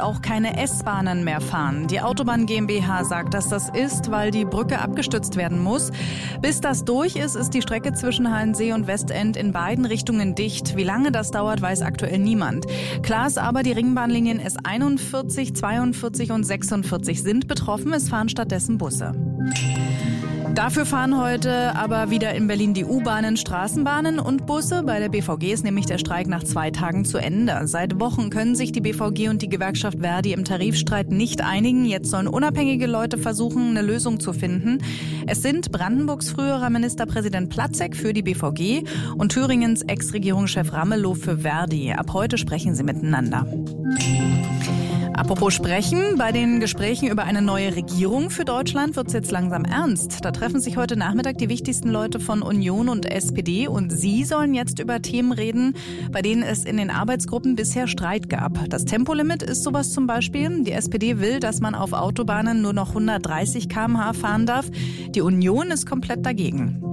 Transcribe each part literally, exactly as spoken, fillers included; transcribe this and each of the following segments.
auch keine S-Bahnen mehr fahren. Die Autobahn GmbH sagt, dass das ist, weil die Brücke abgestützt werden muss. Bis das durch ist, ist die Strecke zwischen Halensee und Westend in beiden Richtungen dicht. Wie lange das dauert, weiß aktuell niemand. Klar ist aber, die Ringbahnlinien S einundvierzig, zweiundvierzig und sechsundvierzig sind betroffen. Es fahren stattdessen Busse. Dafür fahren heute aber wieder in Berlin die U-Bahnen, Straßenbahnen und Busse. Bei der B V G ist nämlich der Streik nach zwei Tagen zu Ende. Seit Wochen können sich die B V G und die Gewerkschaft Verdi im Tarifstreit nicht einigen. Jetzt sollen unabhängige Leute versuchen, eine Lösung zu finden. Es sind Brandenburgs früherer Ministerpräsident Platzek für die B V G und Thüringens Ex-Regierungschef Ramelow für Verdi. Ab heute sprechen sie miteinander. Apropos sprechen, bei den Gesprächen über eine neue Regierung für Deutschland wird es jetzt langsam ernst. Da treffen sich heute Nachmittag die wichtigsten Leute von Union und S P D und sie sollen jetzt über Themen reden, bei denen es in den Arbeitsgruppen bisher Streit gab. Das Tempolimit ist sowas zum Beispiel. Die S P D will, dass man auf Autobahnen nur noch hundertdreißig Kilometer pro Stunde fahren darf. Die Union ist komplett dagegen.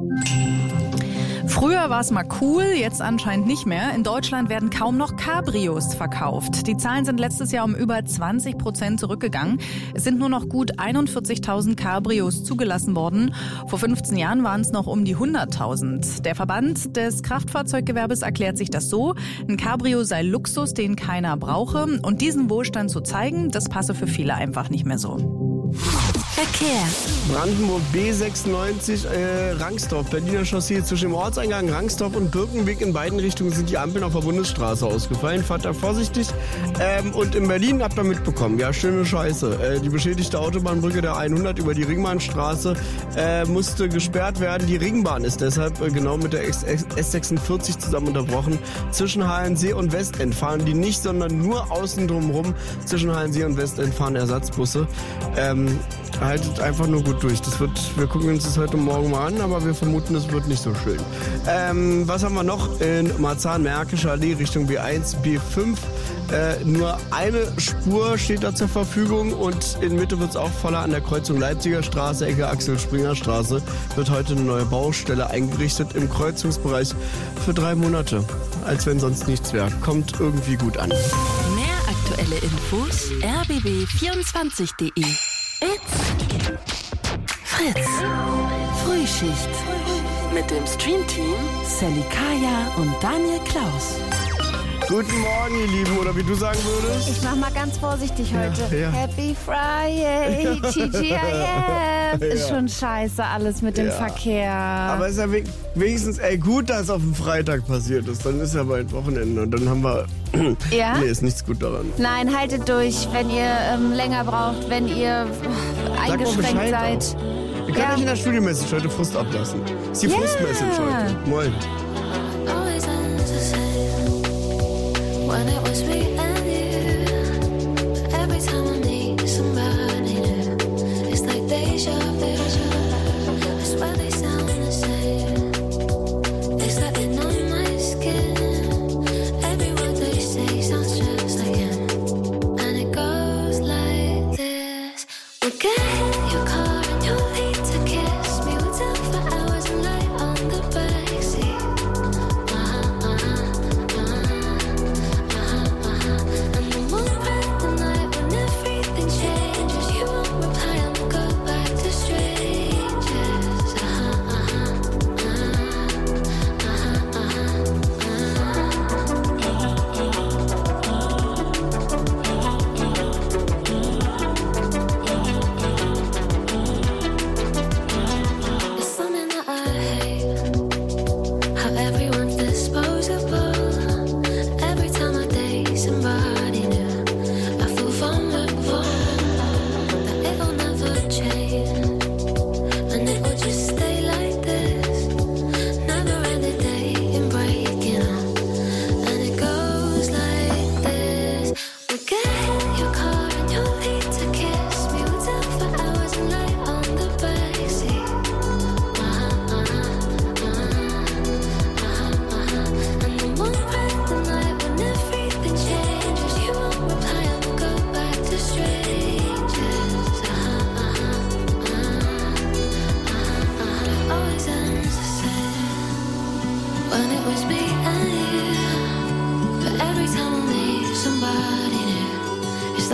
Früher war es mal cool, jetzt anscheinend nicht mehr. In Deutschland werden kaum noch Cabrios verkauft. Die Zahlen sind letztes Jahr um über zwanzig Prozent zurückgegangen. Es sind nur noch gut einundvierzigtausend Cabrios zugelassen worden. Vor fünfzehn Jahren waren es noch um die hunderttausend. Der Verband des Kraftfahrzeuggewerbes erklärt sich das so: Ein Cabrio sei Luxus, den keiner brauche. Und diesen Wohlstand zu zeigen, das passe für viele einfach nicht mehr so. Verkehr. Brandenburg B sechsundneunzig, äh, Rangsdorf, Berliner Chaussee. Zwischen dem Ortseingang Rangsdorf und Birkenweg in beiden Richtungen sind die Ampeln auf der Bundesstraße ausgefallen. Fahrt da vorsichtig. Ähm, und in Berlin habt ihr mitbekommen, ja, schöne Scheiße. Äh, die beschädigte Autobahnbrücke der hundert über die Ringbahnstraße äh, musste gesperrt werden. Die Ringbahn ist deshalb äh, genau mit der S sechsundvierzig zusammen unterbrochen. Zwischen Halensee und Westend fahren die nicht, sondern nur außen drumherum. Zwischen Halensee und Westend fahren Ersatzbusse. Ähm, Haltet einfach nur gut durch. Das wird, wir gucken uns das heute Morgen mal an, aber wir vermuten, es wird nicht so schön. Ähm, was haben wir noch? In Marzahn-Märkische Allee Richtung B eins, B fünf. Äh, nur eine Spur steht da zur Verfügung und in Mitte wird es auch voller. An der Kreuzung Leipziger Straße, Ecke Axel-Springer-Straße wird heute eine neue Baustelle eingerichtet im Kreuzungsbereich für drei Monate. Als wenn sonst nichts wäre. Kommt irgendwie gut an. Mehr aktuelle Infos r b b vierundzwanzig punkt de. It's Fritz. Frühschicht. Mit dem Streamteam Sally Kaya und Daniel Klaus. Guten Morgen, ihr Lieben, oder wie du sagen würdest. Ich mach mal ganz vorsichtig heute. Ja, ja. Happy Friday, T G I F. Ist Ja. schon scheiße alles mit dem Ja. Verkehr. Aber es ist ja wenigstens ey, gut, dass es auf dem Freitag passiert ist. Dann ist ja bald Wochenende und dann haben wir... Ja? Nee, ist nichts gut daran. Nein, haltet durch, wenn ihr ähm, länger braucht, wenn ihr äh, eingeschränkt Bescheid seid. auch. Wir können Ja. euch in der Studio-Message heute Frust ablassen. Ist die Ja. Frust-Message heute. Moin. Always ends the same when it was me and you. Every time I need somebody new, it's like deja vu. I swear they sound the same. It's like they're on my skin. Every word they say sounds just like him, and it goes like this. We get in your car and you'll need to kiss me. We'll talk for hours and lie on the backseat.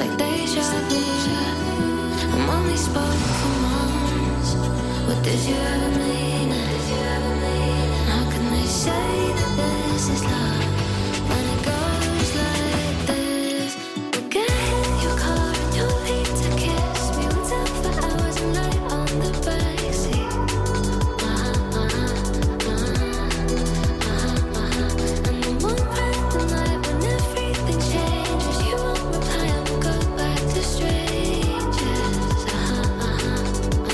like deja vu. I'm only spoke for months. What did you ever mean? How can they say that this is love when it goes like this? Get in your car and you'll need to kiss me. We'll talk for hours and night on the backseat. Uh-huh, uh-huh, uh-huh, uh-huh. And then one random night when everything changes, you won't reply and we'll go back to strangers. Uh-huh, uh-huh,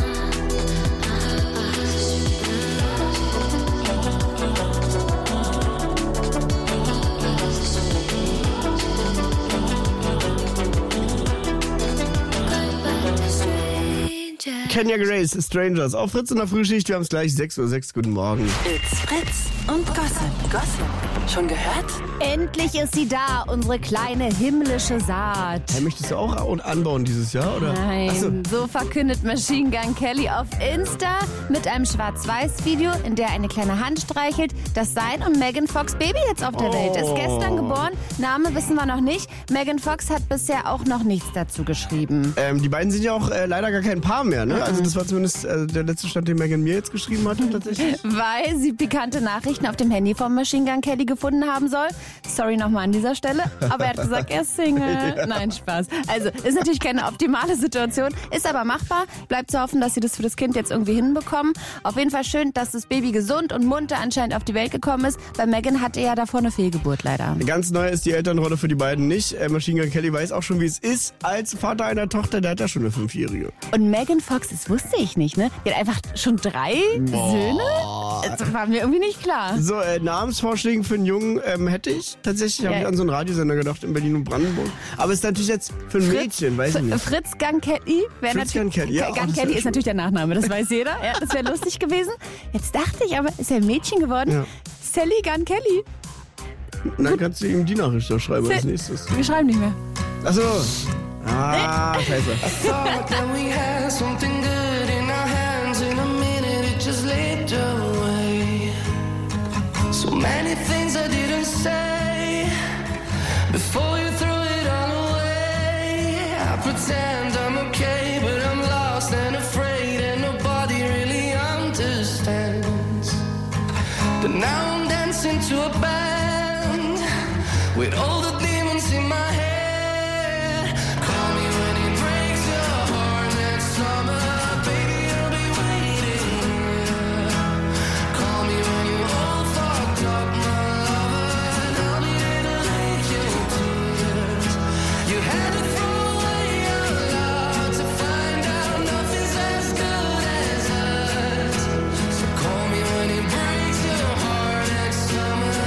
Kenya Grace, Strangers. Auf Fritz in der Frühschicht, wir haben es gleich sechs Uhr sechs. Guten Morgen. It's Fritz und Gossip. Gossip. Schon gehört? Endlich ist sie da, unsere kleine himmlische Saat. Hey, möchtest du auch anbauen dieses Jahr, oder? Nein, Ach so. so verkündet Machine Gun Kelly auf Insta mit einem Schwarz-Weiß-Video, in der eine kleine Hand streichelt, dass sein und Megan Fox Baby jetzt auf der Oh. Welt ist. Gestern geboren, Name wissen wir noch nicht. Megan Fox hat bisher auch noch nichts dazu geschrieben. Ähm, die beiden sind ja auch äh, leider gar kein Paar mehr, ne? Also das war zumindest äh, der letzte Stand, den Megan mir jetzt geschrieben hatte, tatsächlich. Weil sie pikante Nachrichten auf dem Handy von Machine Gun Kelly gefunden haben soll. Sorry nochmal an dieser Stelle, aber er hat gesagt, er ist Single. Ja. Nein, Spaß. Also, ist natürlich keine optimale Situation, ist aber machbar. Bleibt zu hoffen, dass sie das für das Kind jetzt irgendwie hinbekommen. Auf jeden Fall schön, dass das Baby gesund und munter anscheinend auf die Welt gekommen ist. Bei Megan hatte er ja davor eine Fehlgeburt leider. Ganz neu ist die Elternrolle für die beiden nicht. Äh, Machine Gun Kelly weiß auch schon, wie es ist als Vater einer Tochter. Der hat ja schon eine Fünfjährige. Und Megan Fox, das wusste ich nicht, ne? Die hat einfach schon drei Boah. Söhne? Das war mir irgendwie nicht klar. So, äh, Namensvorschläge für einen Jungen ähm, hätte ich. Tatsächlich habe Ja. ich an so einen Radiosender gedacht in Berlin und Brandenburg. Aber es ist natürlich jetzt für ein Mädchen, weiß ich nicht. Fritz Gun Kelly. wär Fritz natürlich- Gun Kelly, ja, Gun ach, das Kelly wär ist natürlich der Nachname, das weiß jeder. Ja, das wäre lustig gewesen. Jetzt dachte ich aber, ist er ein Mädchen geworden? Ja. Sally Gun Kelly. Und dann kannst du ihm die Nachricht noch schreiben als Se- nächstes. Wir schreiben nicht mehr. Achso. Ah, scheiße. Thought that we had something good in our hands. In a minute it just slipped away. So many things I didn't say before you threw it all away. I pretend I'm okay, but I'm lost and afraid, and nobody really understands. But now I'm dancing to a band with all the demons in my head. Call me when it breaks your heart next summer, baby, I'll be waiting. Call me when you're all fucked up, my lover, and I'll be there to lick your tears. You had to throw away your love to find out nothing's as good as us. So call me when it breaks your heart next summer.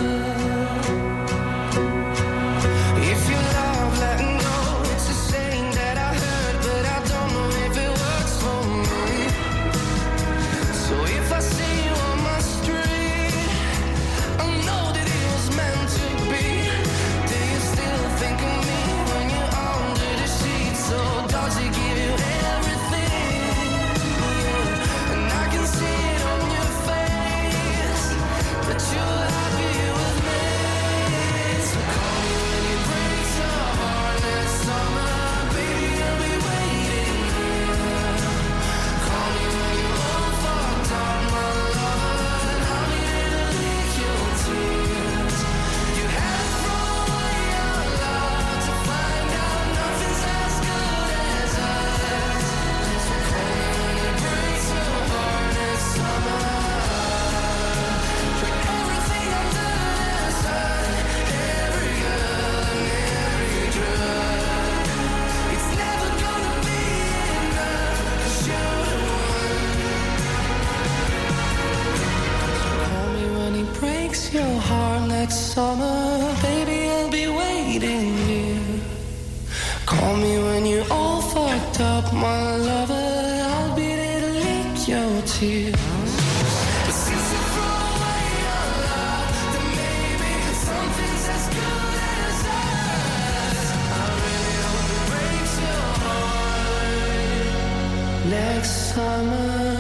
If you love letting go, it's a saying that I heard, but I don't know if it works for me. So if I see you on my street, I know that it was meant to be. Do you still think of me when you're under the sheets? So does it give you everything? And I can see it on your face that you're happy with me. So call me when it breaks your heart next summer, baby, I'll be waiting here. Call me when you're all fucked up, my lover, and I'll be there to lick your tears. You had to throw away your love to find out nothing's as good as us. So call me when it breaks your heart next summer. For everything under the sun, every girl and every drug, it's never gonna be enough, 'cause you're the one. Call me when he breaks your heart next summer, baby, I'll be waiting here. Call me when you're all fucked up, my lover, I'll be there to lick your tears. But since you throw away your love, then maybe something's as good as us. I really hope it breaks your heart next summer.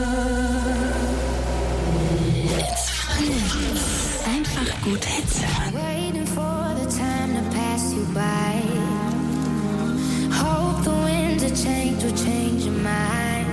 It's Fritz. Einfach gut Hits hören. Waiting for the time to pass you by. change will change your mind.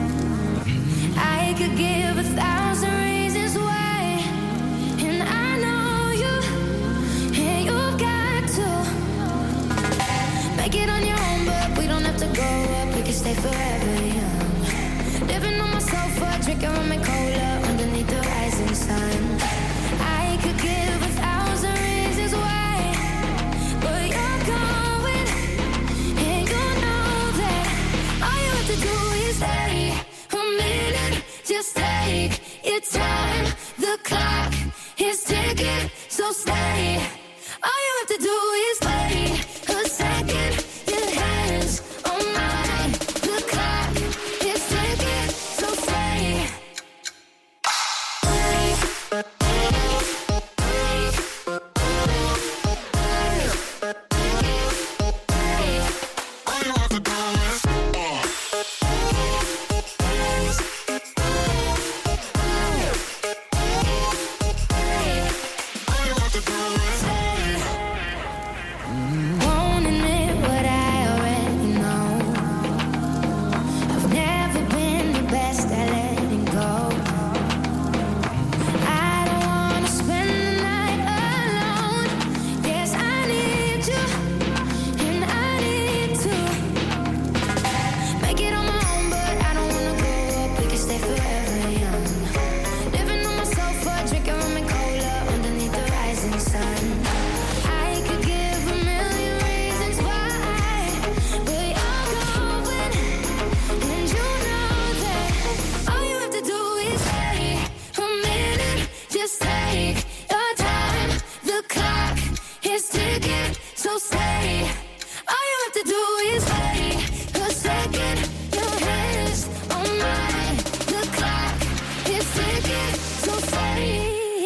I could give a thousand reasons why, and I know you, and you've got to make it on your own, but we don't have to grow up, we can stay forever young. Living on my sofa, drinking rum and cola underneath the rising sun. I could give a thousand reasons why, but you're going, and you know that all you have to do is stay a minute. Just take your time. The clock is ticking, so stay. All you have to do is wait a second. Your hands on mine. The clock is ticking, so stay. Won't admit what I already know. I've never been the best at letting go. I don't wanna spend the night alone. Yes, I need you, and I need to make it on my own, but I don't wanna grow up. We can stay forever young. Living on my sofa, drinking rum and cola underneath the rising sun. I could give a million reasons why, but you're going, and you know that all you have to do is stay a minute. Just take your time. The clock is ticking, so stay. All you have to do is wait a second. Your hands on mine. The clock is ticking, so stay.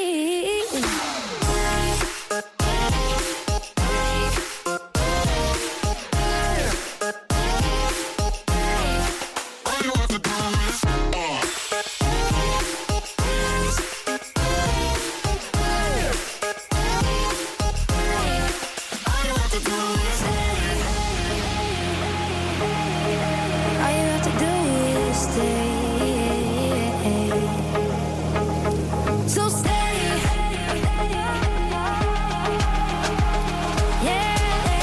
All you have to do is stay. So stay. Yeah.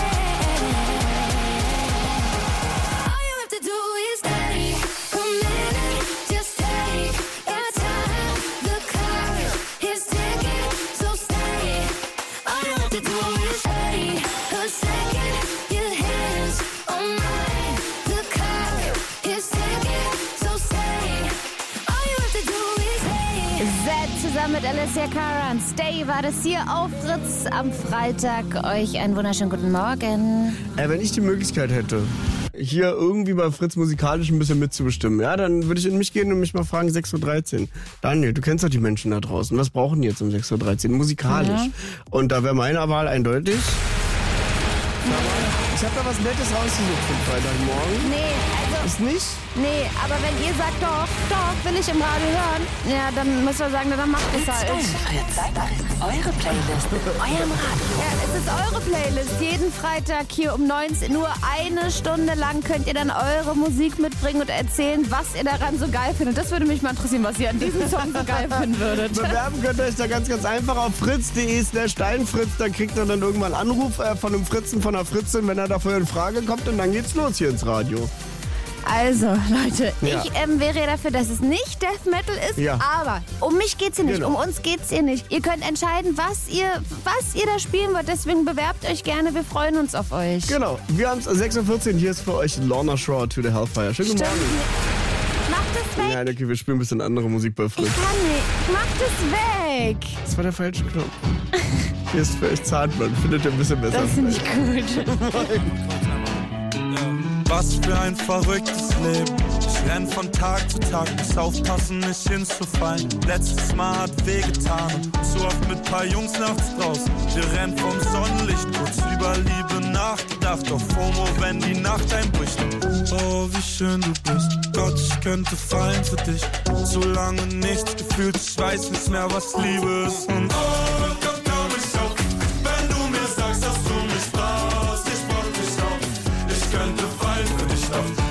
All you have to do is stay a minute. Just take your time. The clock is ticking, so stay. All you have to do is stay a second. Your hands on mine. The clock is ticking, so stay. All you have to do is stay. Z zusammen mit Alessia Cara und Stay war das hier auf Fritz am Freitag. Euch einen wunderschönen guten Morgen. Äh, wenn ich die Möglichkeit hätte, hier irgendwie bei Fritz musikalisch ein bisschen mitzubestimmen, ja, dann würde ich in mich gehen und mich mal fragen, sechs Uhr dreizehn. Daniel, du kennst doch die Menschen da draußen. Was brauchen die jetzt um sechs Uhr dreizehn? Musikalisch. Ja. Und da wäre meine Wahl eindeutig. Ich habe da was Nettes rausgesucht für den Freitagmorgen. Nee, also, Ist nicht? nee, aber wenn ihr sagt, doch, doch, will ich im Radio hören, ja, dann müssen wir sagen, dann macht es halt. Fritz. Eure Playlist mit eurem Radio. Ja, es ist eure Playlist. Jeden Freitag hier um neunzehn Uhr, eine Stunde lang könnt ihr dann eure Musik mitbringen und erzählen, was ihr daran so geil findet. Das würde mich mal interessieren, was ihr an diesem Song so geil finden würdet. Bewerben könnt ihr euch da ganz, ganz einfach auf fritz.de slash steinfritz. Da kriegt ihr dann irgendwann einen Anruf äh, von einem Fritzen, von einer Fritzin, wenn er dafür in Frage kommt. Und dann geht's los hier ins Radio. Also, Leute, Ja. ich ähm, wäre ja dafür, dass es nicht Death Metal ist, Ja. aber um mich geht's hier nicht, Genau. um uns geht's hier nicht. Ihr könnt entscheiden, was ihr, was ihr da spielen wollt, deswegen bewerbt euch gerne, wir freuen uns auf euch. Genau. Wir haben es sechs Uhr vierzehn. Hier ist für euch Lorna Shore to the Hellfire. Schönen guten Stimmt. Morgen. Mach das weg. Ja, okay, wir spielen ein bisschen andere Musik bei Fritz. Ich kann nicht. Mach das weg. Das war der falsche Knopf. Hier ist für euch Zartmann. Findet ihr ein bisschen besser. Das finde ich gut. Was für ein verrücktes Leben. Ich renn von Tag zu Tag, muss aufpassen, nicht hinzufallen. Letztes Mal hat wehgetan, zu oft mit paar Jungs nachts draußen. Wir rennen vom Sonnenlicht, kurz über Liebe nachgedacht. Auf FOMO, wenn die Nacht einbricht. Oh, wie schön du bist, Gott, ich könnte fallen für dich. So lange nichts gefühlt, ich weiß nicht mehr, was Liebe ist. Und oh, komm, komm mich auf, wenn du mir sagst, dass du mich brauchst. Ich brauch dich auch, ich könnte fallen für dich auf.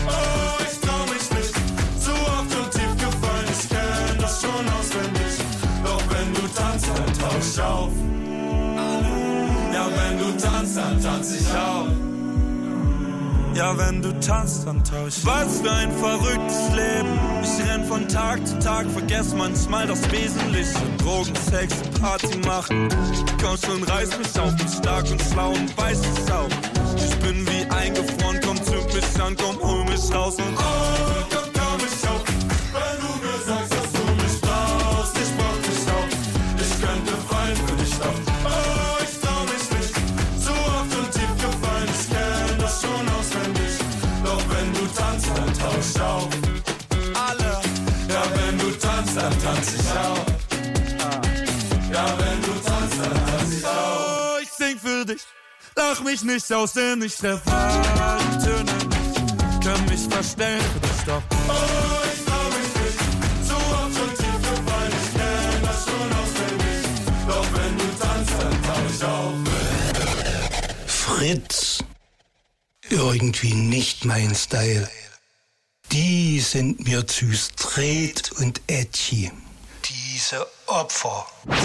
tanz ich auch. Ja, wenn du tanzt, dann tausch. Was für ein verrücktes Leben. Ich renn von Tag zu Tag, vergess manchmal das Wesentliche. Drogen, Sex, Party machen. Komm schon, reiß mich auf, bin stark und schlau und weiß es auch. Ich bin wie eingefroren, komm, zünd mich an, komm, hol mich raus und oh, komm, komm mich auf. Wenn du mir sagst, dass du mich brauchst, ich brauch dich auch. Ich könnte fallen für dich doch. Oh, ich trau mich nicht, so oft und tief gefallen. Ich kenn das schon auswendig. Doch wenn du tanzt, dann tausch auf. Alle, ja, wenn du tanzt, dann tanz ich auch. Ja, wenn du tanzt, dann tanz ich auch. Oh, ich sing für dich. Lach mich nicht aus, denn ich treffe alle Töne nicht. Kann mich verstellen für dich doch. Oh, ich trau mich nicht, so oft schon tief gefallen. Ich kenn das schon auswendig. Doch wenn du tanzt, dann tauch ich auf. Fritz. Irgendwie nicht mein Style. Die sind mir zu straight und edgy. Diese Opfer.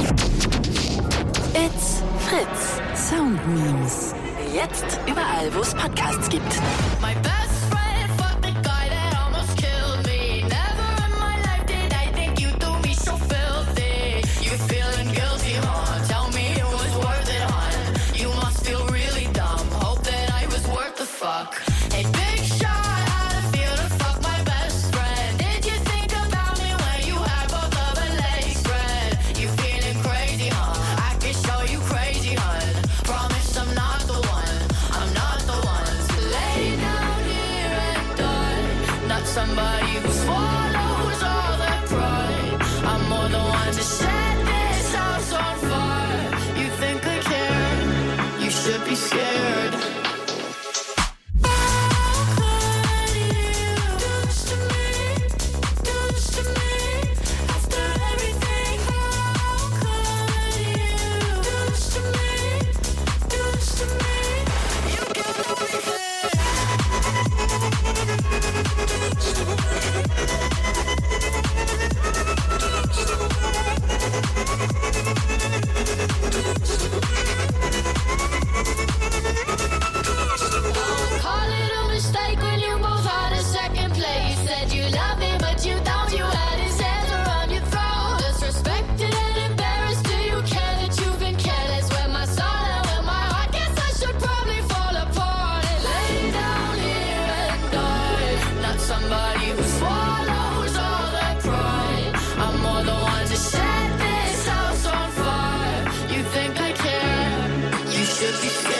It's Fritz. Sound Memes. Jetzt überall, wo es Podcasts gibt. My best friend fucked the guy that almost killed me. Never in my life did I think you do me so filthy. You feeling guilty, huh? Tell me it was worth it, huh? You must feel really dumb. Hope that I was worth the fuck. Hey, big shot, how'd it feel to fuck my best friend? Did you think about me when you had both of our legs spread? You feeling crazy, huh? I can show you crazy, hun. Promise I'm not the one. I'm not the one to lay down here and die. Not somebody who swallows all their pride. I'm more the one to set this house on fire. You think I care? You should be scared. Call it a mistake when you both had a second place. Said you love me, but you don't. You had his hands around your throat. Disrespected and embarrassed. Do you care that you've been careless? With my soul and with my heart, guess I should probably fall apart and lay down here and die. Not somebody who swallows all their pride. I'm more the one to set this house on fire. You think I care? You should be scared.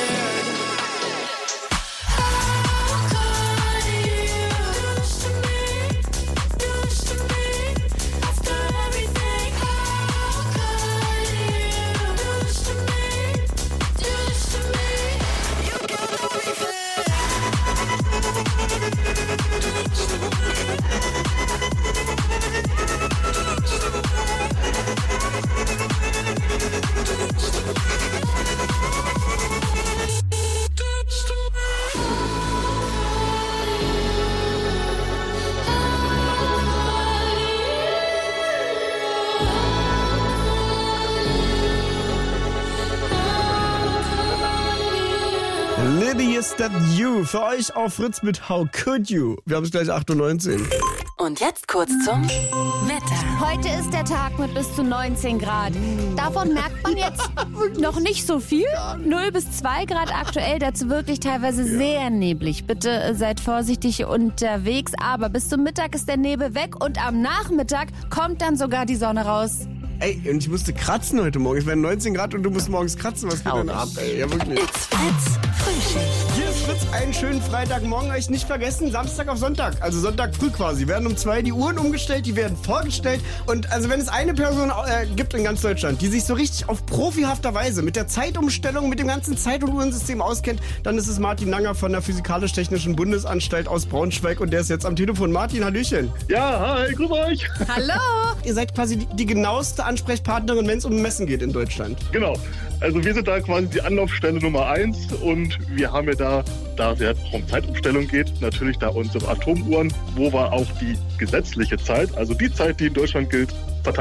Liddy, is that you? Für euch auf Fritz mit How Could You? Wir haben es gleich acht Uhr neunzehn. Und jetzt kurz zum Wetter. Heute ist der Tag mit bis zu neunzehn Grad. Davon merkt man jetzt noch nicht so viel. null bis zwei Grad aktuell, dazu wirklich teilweise sehr neblig. Bitte äh, seid vorsichtig unterwegs, aber bis zum Mittag ist der Nebel weg und am Nachmittag kommt dann sogar die Sonne raus. Ey, und ich musste kratzen heute Morgen. Es werden neunzehn Grad und du musst morgens kratzen. Was geht denn ab, ey? Ja, wirklich. It's Fritz Frühschicht. Hier ist Fritz, einen schönen Freitagmorgen euch nicht vergessen. Samstag auf Sonntag, also Sonntag früh quasi. Werden um zwei die Uhren umgestellt, die werden vorgestellt. Und also wenn es eine Person äh, gibt in ganz Deutschland, die sich so richtig auf profihafter Weise mit der Zeitumstellung, mit dem ganzen Zeit- und Uhrensystem auskennt, dann ist es Martin Langer von der Physikalisch-Technischen Bundesanstalt aus Braunschweig. Und der ist jetzt am Telefon. Martin, hallöchen. Ja, hi, grüß euch. Hallo! Ihr seid quasi die, die genaueste Ansprechpartnerin, wenn es um Messen geht in Deutschland. Genau. Also wir sind da quasi die Anlaufstelle Nummer eins und wir haben ja da, da es ja auch um Zeitumstellung geht, natürlich da unsere Atomuhren, wo wir auch die gesetzliche Zeit, also die Zeit, die in Deutschland gilt, verteilen.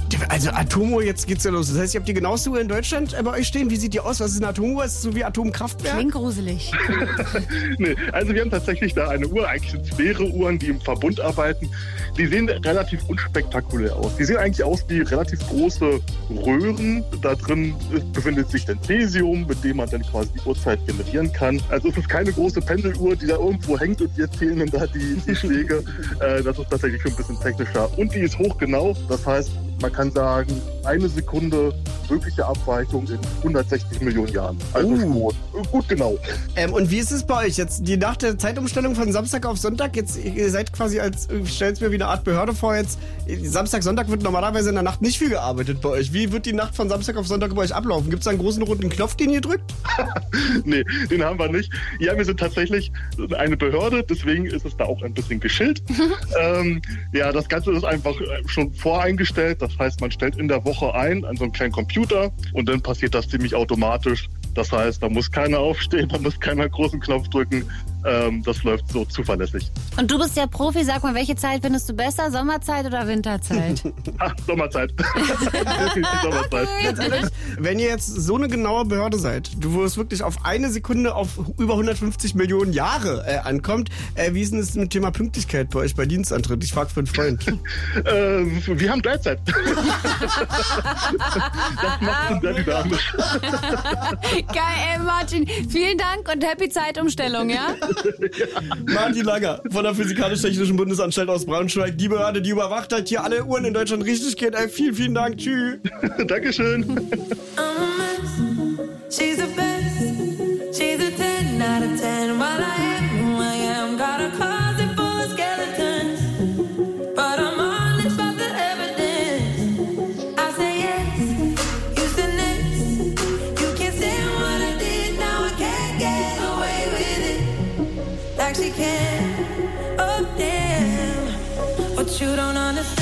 Also Atomuhr, jetzt geht's ja los. Das heißt, ihr habt die genaueste Uhr in Deutschland bei euch stehen. Wie sieht die aus? Was ist eine Atomuhr? Ist es so wie Atomkraftwerk? Klingt gruselig. Nee, also wir haben tatsächlich da eine Uhr. Eigentlich sind es mehrere Uhren, die im Verbund arbeiten. Die sehen relativ unspektakulär aus. Die sehen eigentlich aus wie relativ große Röhren. Da drin befindet sich dann Cäsium, mit dem man dann quasi die Uhrzeit generieren kann. Also es ist keine große Pendeluhr, die da irgendwo hängt und wir zählen dann da die, die Schläge. Äh, das ist tatsächlich schon ein bisschen technischer. Und die ist hochgenau. Das heißt, man kann sagen, eine Sekunde mögliche Abweichung in hundertsechzig Millionen Jahren. Also Oh. gut, gut genau. Ähm, und wie ist es bei euch jetzt? Die nach der Zeitumstellung von Samstag auf Sonntag, jetzt ihr seid quasi als, ich stell's mir wie eine Art Behörde vor, jetzt Samstag, Sonntag wird normalerweise in der Nacht nicht viel gearbeitet bei euch. Wie wird die Nacht von Samstag auf Sonntag bei euch ablaufen? Gibt es da einen großen roten Knopf, den ihr drückt? Nee, den haben wir nicht. Ja, wir sind tatsächlich eine Behörde, deswegen ist es da auch ein bisschen geschillt. ähm, ja, das Ganze ist einfach schon voreingestellt. Das heißt, man stellt in der Woche ein an so einen kleinen Computer und dann passiert das ziemlich automatisch. Das heißt, da muss keiner aufstehen, da muss keiner einen großen Knopf drücken. Ähm, das läuft so zuverlässig. Und du bist ja Profi, sag mal, welche Zeit findest du besser? Sommerzeit oder Winterzeit? Ach, Sommerzeit. Die Sommerzeit. Ganz ehrlich, wenn ihr jetzt so eine genaue Behörde seid, wo es wirklich auf eine Sekunde auf über hundertfünfzig Millionen Jahre äh, ankommt, äh, wie ist denn das mit dem Thema Pünktlichkeit bei euch bei Dienstantritt? Ich frage für einen Freund. äh, wir haben Gleitzeit. Das macht uns sehr dynamisch. Geil, ey Martin, vielen Dank und happy Zeitumstellung, ja? Martin Langer von der Physikalisch-Technischen Bundesanstalt aus Braunschweig, die Behörde, die überwacht hat, hier alle Uhren in Deutschland richtig geht. Ey, vielen, vielen Dank. Tschüss. Dankeschön. She's the best. She's a ten out of ten. While I am who I am, got a closet full of skeletons. But I'm honest about the evidence. I say yes, you say next. You can't stand what I did, now I can't get away with it. Like she can. Oh damn, what you don't understand.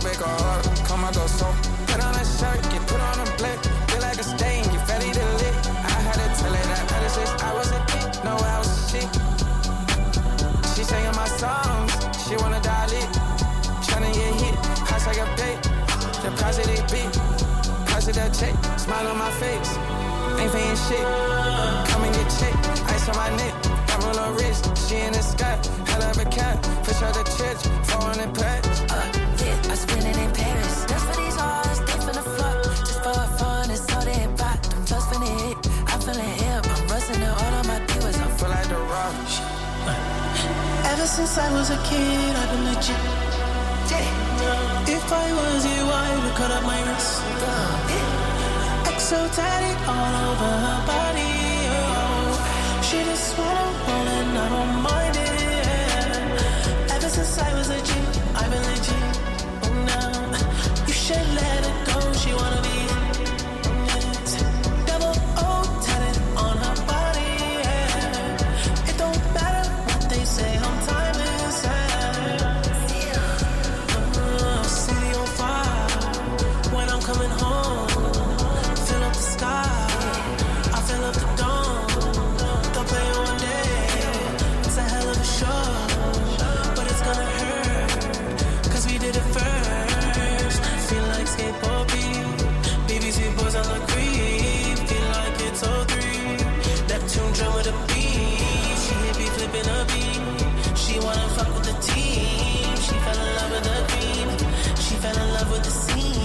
break her heart. Come out the soul. Put on a shirt, get put on a blick. Feel like a stain, get ready to lit. I had to tell her that better since I was a kid. No, I was a shit. She singing my songs, she wanna dial it. Tryna get hit, I take a bait. Deposit it beat, deposit that check. Smile on my face, ain't paying shit. Come and get checked, ice on my neck. I roll her wrist, she in the sky. Hell of a cat, fish out the church. four hundred packs. Uh, yeah, I spend it in Paris. That's for these hoes, they finna fuck. Just for fun, it's all they bought. Them just finna hit, I'm feeling hip. I'm rusting it all on my divas. I feel like the rock. Ever since I was a kid, I've been legit. If I was you, I would cut up my wrist. Exo tatted all over her body. Oh. She just wanna roll and I don't mind it. Ever since I was a G, I've been legit. Oh, now you should let it go. She wanna be double O tatted on her body. Yeah. It don't matter what they say. I'm timeless. Yeah. Coming home, fill up the sky, I fill up the dome. Don't play it one day, it's a hell of a show, but it's gonna hurt, cause we did it first. Feel like skateboard beat, B B C boys on the creep. Feel like it's oh three, Neptune drum with a beat. She hit me flipping a beat, she wanna fuck with the team. She fell in love with the dream, she fell in love with the scene.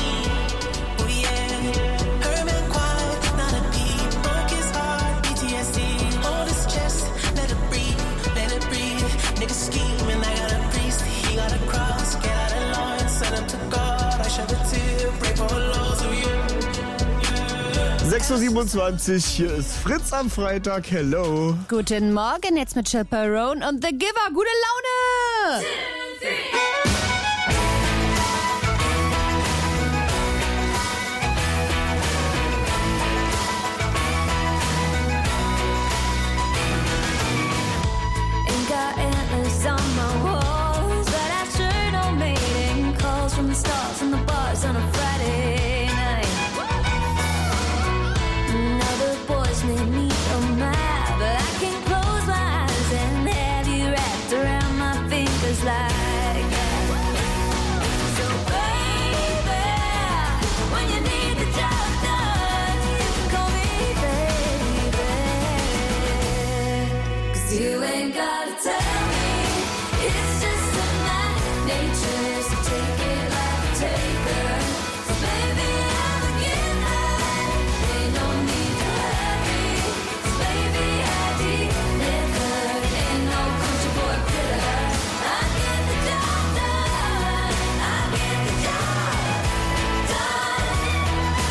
Niggas scheming, I got a priest, he got a cross. Get out of line, send him to God. I shed a tear, pray for loads of you. sechs Uhr siebenundzwanzig, hier ist Fritz am Freitag, hello. Guten Morgen, jetzt mit Chaperone und The Giver. Gute Laune! On my walls, but I sure don't mating calls from the stars and the bars on a Friday night. Now the boys may need a map, but I can close my eyes and have you wrapped around my fingers like that. So baby, when you need the job done, you can call me baby, 'cause you ain't gotta tell me. It's just in my nature, so take it like a taker. So baby, I'm a beginner, ain't no need to hurry. So baby, I deliver, ain't no country boy critter. I get the job done, I get the job done.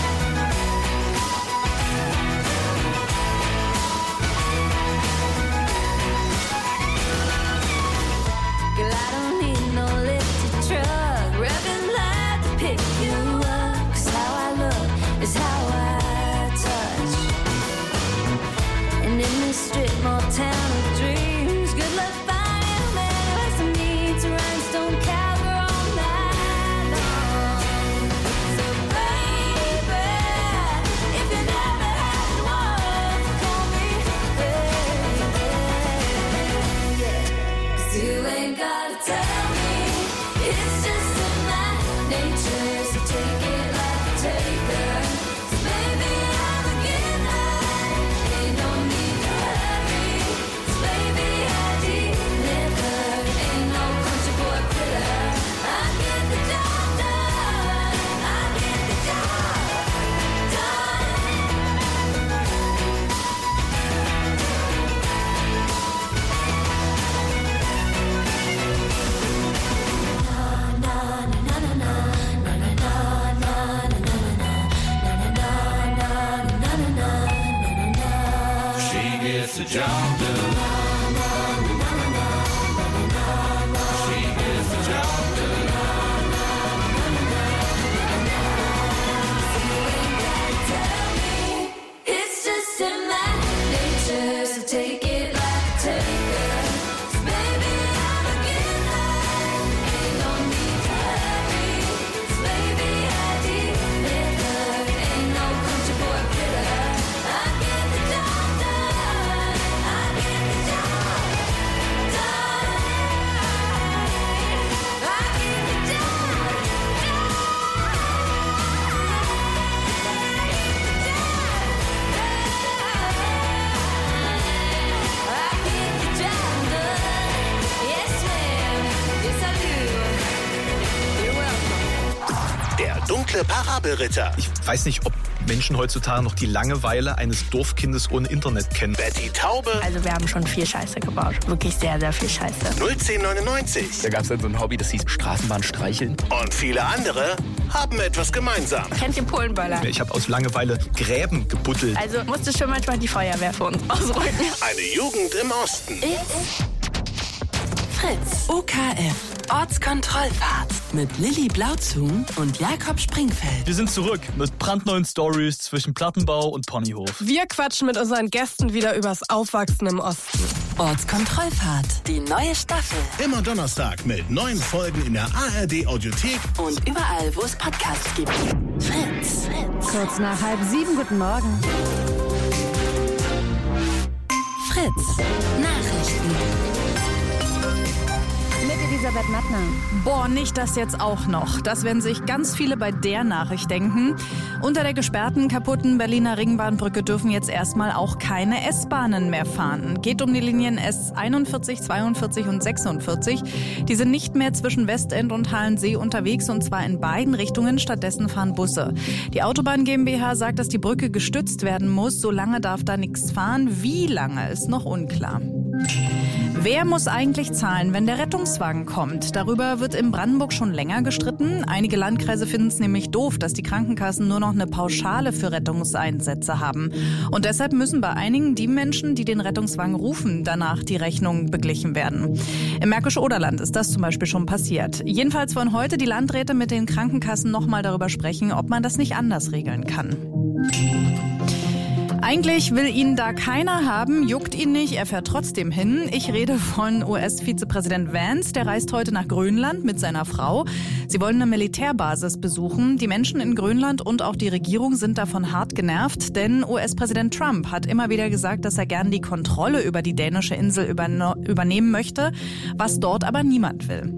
Girl, I don't need no lifted truck, rubbing light to pick you up. 'Cause how I look is how I touch. And in this strip mall town of dreams, good luck finding a man who has some needs, a rhinestone cowgirl all night long. So baby, if you never had one, call me baby, yeah. 'Cause you ain't gotta tell me, it's just in my nature, so take it like a taker. So baby, I'm a beginner, ain't no need to hurry. So baby, I deliver, ain't no country boy critter. I get the job done, I get the job done. Gets the job done. She gets the job done. Tell me, it's just in my nature, so take it like a taker. So baby, I'm a beginner, ain't no need to hurry. dunkle Parabelritter. Ich weiß nicht, ob Menschen heutzutage noch die Langeweile eines Dorfkindes ohne Internet kennen. Betty Taube. Also wir haben schon viel Scheiße gebaut. Wirklich sehr, sehr viel Scheiße. null zehn neunundneunzig. Da gab es dann so ein Hobby, das hieß Straßenbahn streicheln. Und viele andere haben etwas gemeinsam. Kennt ihr Polenböller? Ich habe aus Langeweile Gräben gebuddelt. Also musste schon manchmal die Feuerwehr für uns ausrücken. Eine Jugend im Osten. It's Fritz. O K F. Ortskontrollfahrt. Mit Lilly Blauzun und Jakob Springfeld. Wir sind zurück mit brandneuen Stories zwischen Plattenbau und Ponyhof. Wir quatschen mit unseren Gästen wieder übers Aufwachsen im Osten. Ortskontrollfahrt. Die neue Staffel. Immer Donnerstag mit neuen Folgen in der A R D Audiothek. Und überall, wo es Podcasts gibt. Fritz. Fritz. Kurz nach halb sieben, guten Morgen. Fritz. Nachrichten. Mit Elisabeth Mattner. Boah, nicht das jetzt auch noch. Das werden sich ganz viele bei der Nachricht denken. Unter der gesperrten, kaputten Berliner Ringbahnbrücke dürfen jetzt erstmal auch keine S-Bahnen mehr fahren. Geht um die Linien S einundvierzig, zweiundvierzig und sechsundvierzig. Die sind nicht mehr zwischen Westend und Halensee unterwegs, und zwar in beiden Richtungen. Stattdessen fahren Busse. Die Autobahn GmbH sagt, dass die Brücke gestützt werden muss. Solange darf da nichts fahren. Wie lange, ist noch unklar. Wer muss eigentlich zahlen, wenn der Rettungswagen kommt? Darüber wird in Brandenburg schon länger gestritten. Einige Landkreise finden es nämlich doof, dass die Krankenkassen nur noch eine Pauschale für Rettungseinsätze haben. Und deshalb müssen bei einigen die Menschen, die den Rettungswagen rufen, danach die Rechnung beglichen werden. Im Märkisch-Oderland ist das zum Beispiel schon passiert. Jedenfalls wollen heute die Landräte mit den Krankenkassen nochmal darüber sprechen, ob man das nicht anders regeln kann. Eigentlich will ihn da keiner haben, juckt ihn nicht, er fährt trotzdem hin. Ich rede von U S-Vizepräsident Vance, der reist heute nach Grönland mit seiner Frau. Sie wollen eine Militärbasis besuchen. Die Menschen in Grönland und auch die Regierung sind davon hart genervt, denn U S-Präsident Trump hat immer wieder gesagt, dass er gern die Kontrolle über die dänische Insel übernehmen möchte, was dort aber niemand will.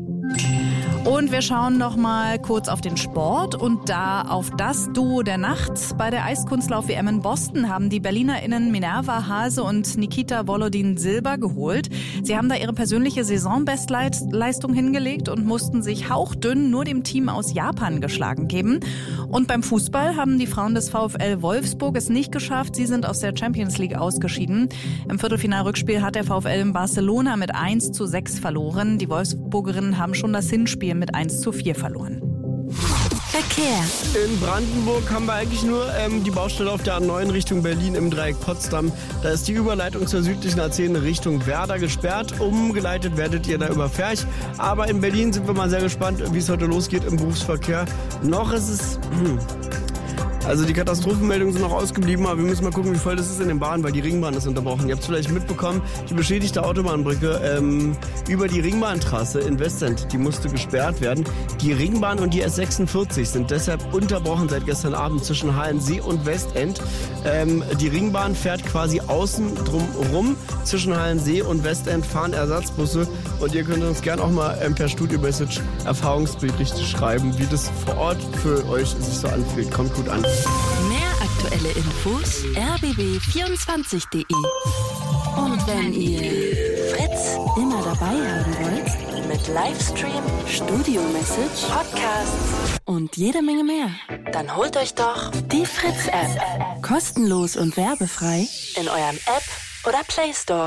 Und wir schauen noch mal kurz auf den Sport und da auf das Duo der Nacht. Bei der Eiskunstlauf-W M in Boston haben die BerlinerInnen Minerva Hase und Nikita Volodin Silber geholt. Sie haben da ihre persönliche Saisonbestleistung hingelegt und mussten sich hauchdünn nur dem Team aus Japan geschlagen geben. Und beim Fußball haben die Frauen des VfL Wolfsburg es nicht geschafft. Sie sind aus der Champions League ausgeschieden. Im Viertelfinal-Rückspiel hat der VfL in Barcelona mit eins zu sechs verloren. Die Wolfsburgerinnen haben schon das Hinspiel mit eins zu vier verloren. Verkehr. In Brandenburg haben wir eigentlich nur ähm, die Baustelle auf der A neun Richtung Berlin im Dreieck Potsdam. Da ist die Überleitung zur südlichen A zehn Richtung Werder gesperrt. Umgeleitet werdet ihr da über Ferch. Aber in Berlin sind wir mal sehr gespannt, wie es heute losgeht im Berufsverkehr. Noch ist es... Hm, Also die Katastrophenmeldungen sind noch ausgeblieben, aber wir müssen mal gucken, wie voll das ist in den Bahnen, weil die Ringbahn ist unterbrochen. Ihr habt es vielleicht mitbekommen, die beschädigte Autobahnbrücke ähm, über die Ringbahntrasse in Westend, die musste gesperrt werden. Die Ringbahn und die S sechsundvierzig sind deshalb unterbrochen seit gestern Abend zwischen Halensee und Westend. Ähm, die Ringbahn fährt quasi außen drum rum. Zwischen Halensee und Westend fahren Ersatzbusse. Und ihr könnt uns gerne auch mal ähm, per Studio-Message Erfahrungsberichte schreiben, wie das vor Ort für euch sich so anfühlt. Kommt gut an. Mehr aktuelle Infos r b b vierundzwanzig punkt de. Und wenn ihr Fritz immer dabei haben wollt, mit Livestream, Studio-Message, Podcasts und jede Menge mehr, dann holt euch doch die Fritz-App. Kostenlos und werbefrei in eurem App oder Play Store.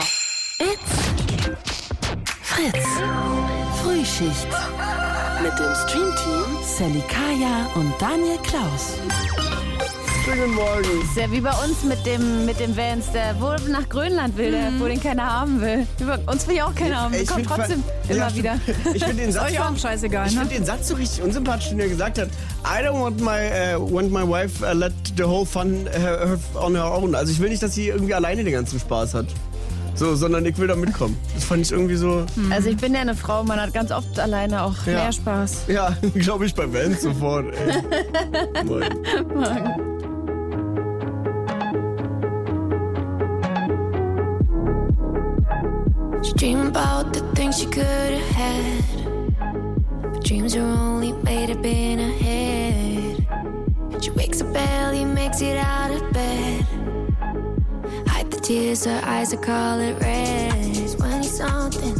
It's Fritz. Frühschicht. Mit dem Streamteam Sally Kaya und Daniel Klaus. Guten Morgen. Ist ja wie bei uns mit dem, mit dem Vance, der wohl nach Grönland will, der, wo den keiner haben will. Über, uns will ja auch keiner haben. Wir kommen trotzdem immer ja, wieder. Ich finde den Satz euch auch scheißegal. Ich Ne? finde den Satz so richtig unsympathisch, den er gesagt hat. I don't want my, uh, want my wife uh, let the whole fun uh, on her own. Also ich will nicht, dass sie irgendwie alleine den ganzen Spaß hat. So, sondern ich will da mitkommen. Das fand ich irgendwie so... Also ich bin ja eine Frau, man hat ganz oft alleine auch ja. mehr Spaß. Ja, glaube ich bei Vance sofort. Ey. Morgen. Morgen. She dream about the things she could have had, but dreams are only made up in her head. She wakes up early, makes it out of bed, hide the tears, her eyes are color red. When he's something,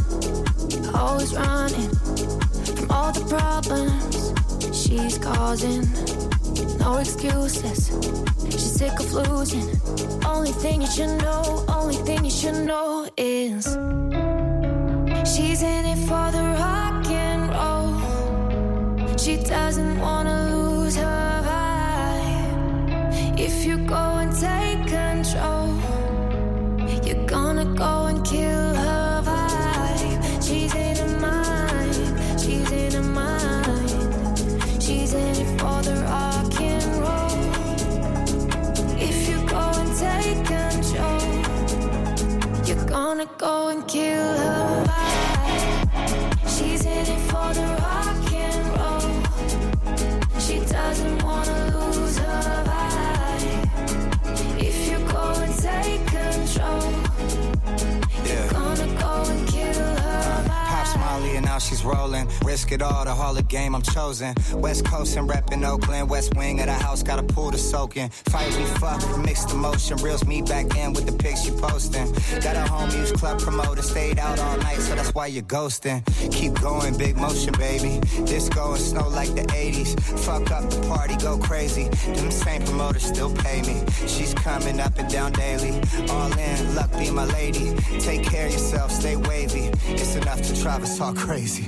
always running from all the problems she's causing. no excuses. She's sick of losing. Only thing you should know, only thing you should know is she's in it for the rock and roll. She doesn't wanna lose her vibe. If you go and take control, you're gonna go and kill her vibe. She's in her mind, she's in her mind. She's in it for the rock and roll. If you go and take control, you're gonna go and kill her vibe. She's in it for the rock and roll. She doesn't wanna lose her vibe. If you go and take control, you're gonna go and kill her vibe. Pops Molly and now she's rolling. Risk it all, the Hall of Game I'm chosen. West Coast and reppin' Oakland. West wing of the house, got a pool to soak in. Fight we fuck, mixed emotion. Reels me back in with the pics you posting. Got a home use club promoter. Stayed out all night, so that's why you're ghosting. Keep going, big motion, baby. Disco and snow like the eighties. Fuck up the party, go crazy. Them same promoters still pay me. She's coming up and down daily. All in, luck be my lady. Take care of yourself, stay wavy. It's enough to drive us all crazy.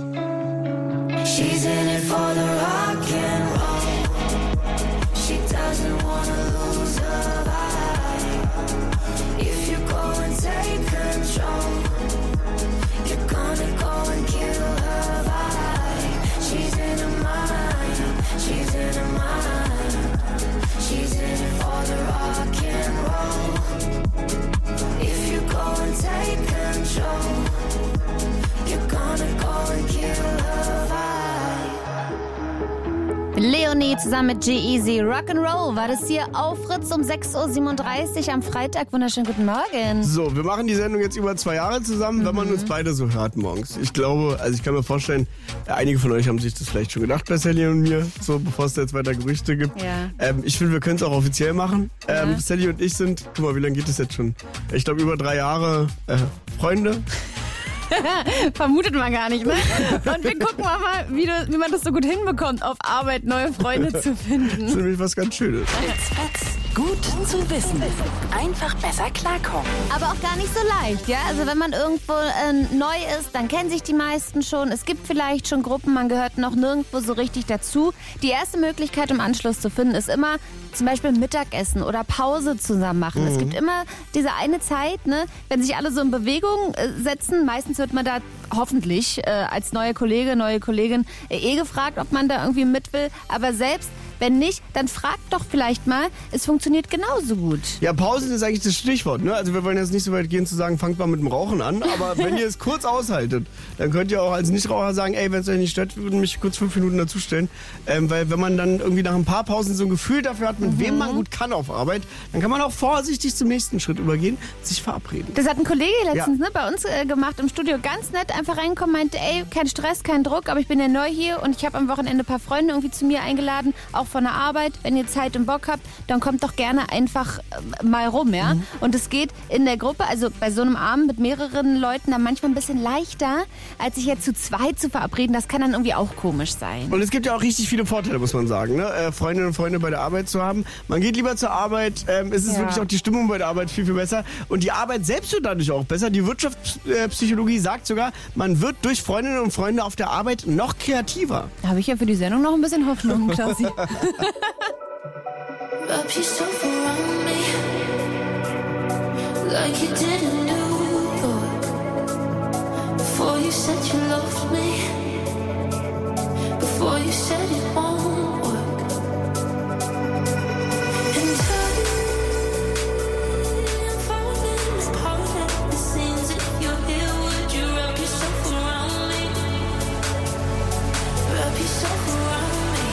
She's in it for the rock and roll. She doesn't wanna lose her vibe. If you go and take control, you're gonna go and kill her vibe. She's in her mind, she's in her mind. She's in it for the rock and roll. If you go and take control, you're gonna go and kill her vibe. Leonie zusammen mit G-Eazy. Rock'n'Roll war das hier auf Fritz um sechs Uhr siebenunddreißig am Freitag. Wunderschönen guten Morgen. So, wir machen die Sendung jetzt über zwei Jahre zusammen, mhm. wenn man uns beide so hört morgens. Ich glaube, also ich kann mir vorstellen, einige von euch haben sich das vielleicht schon gedacht bei Sally und mir, so bevor es da jetzt weiter Gerüchte gibt. Ja. Ähm, ich finde, wir können es auch offiziell machen. Ähm, Ja. Sally und ich sind, guck mal, wie lange geht es jetzt schon? Ich glaube, über drei Jahre äh, Freunde. Vermutet man gar nicht, ne? Und wir gucken mal, wie, du, wie man das so gut hinbekommt, auf Arbeit neue Freunde zu finden. Das ist nämlich was ganz Schönes. Gut zu wissen. Einfach besser klarkommen. Aber auch gar nicht so leicht, ja? Also wenn man irgendwo äh, neu ist, dann kennen sich die meisten schon. Es gibt vielleicht schon Gruppen, man gehört noch nirgendwo so richtig dazu. Die erste Möglichkeit, um Anschluss zu finden, ist immer zum Beispiel Mittagessen oder Pause zusammen machen. Mhm. Es gibt immer diese eine Zeit, ne, wenn sich alle so in Bewegung äh, setzen. Meistens wird man da hoffentlich äh, als neue Kollege, neue Kollegin äh, eh gefragt, ob man da irgendwie mit will. Aber selbst wenn nicht, dann fragt doch vielleicht mal. Es funktioniert genauso gut. Ja, Pausen ist eigentlich das Stichwort, ne? Also wir wollen jetzt nicht so weit gehen zu sagen, fangt mal mit dem Rauchen an, aber wenn ihr es kurz aushaltet, dann könnt ihr auch als Nichtraucher sagen, ey, wenn es euch nicht stört, würden mich kurz fünf Minuten dazustellen. Ähm, weil wenn man dann irgendwie nach ein paar Pausen so ein Gefühl dafür hat, mit Mhm. wem man gut kann auf Arbeit, dann kann man auch vorsichtig zum nächsten Schritt übergehen, sich verabreden. Das hat ein Kollege letztens Ja. ne, bei uns äh, gemacht im Studio. Ganz nett, einfach reinkommen, meinte, ey, kein Stress, kein Druck, aber ich bin ja neu hier und ich habe am Wochenende ein paar Freunde irgendwie zu mir eingeladen, auch von der Arbeit. Wenn ihr Zeit und Bock habt, dann kommt doch gerne einfach äh, mal rum, ja? Mhm. Und es geht in der Gruppe, also bei so einem Abend mit mehreren Leuten, dann manchmal ein bisschen leichter, als sich jetzt zu zweit zu verabreden. Das kann dann irgendwie auch komisch sein. Und es gibt ja auch richtig viele Vorteile, muss man sagen, ne? äh, Freundinnen und Freunde bei der Arbeit zu haben. Man geht lieber zur Arbeit, ähm, es ist Ja. wirklich auch die Stimmung bei der Arbeit viel, viel besser. Und die Arbeit selbst wird dadurch auch besser. Die Wirtschaftspsychologie sagt sogar, man wird durch Freundinnen und Freunde auf der Arbeit noch kreativer. Da habe ich ja für die Sendung noch ein bisschen Hoffnung, Klausi. Wrap yourself around me like you did in New York. Before you said you loved me, before you said it won't work. And I'm falling apart at the seams. If you're here, would you wrap yourself around me? Wrap yourself around me.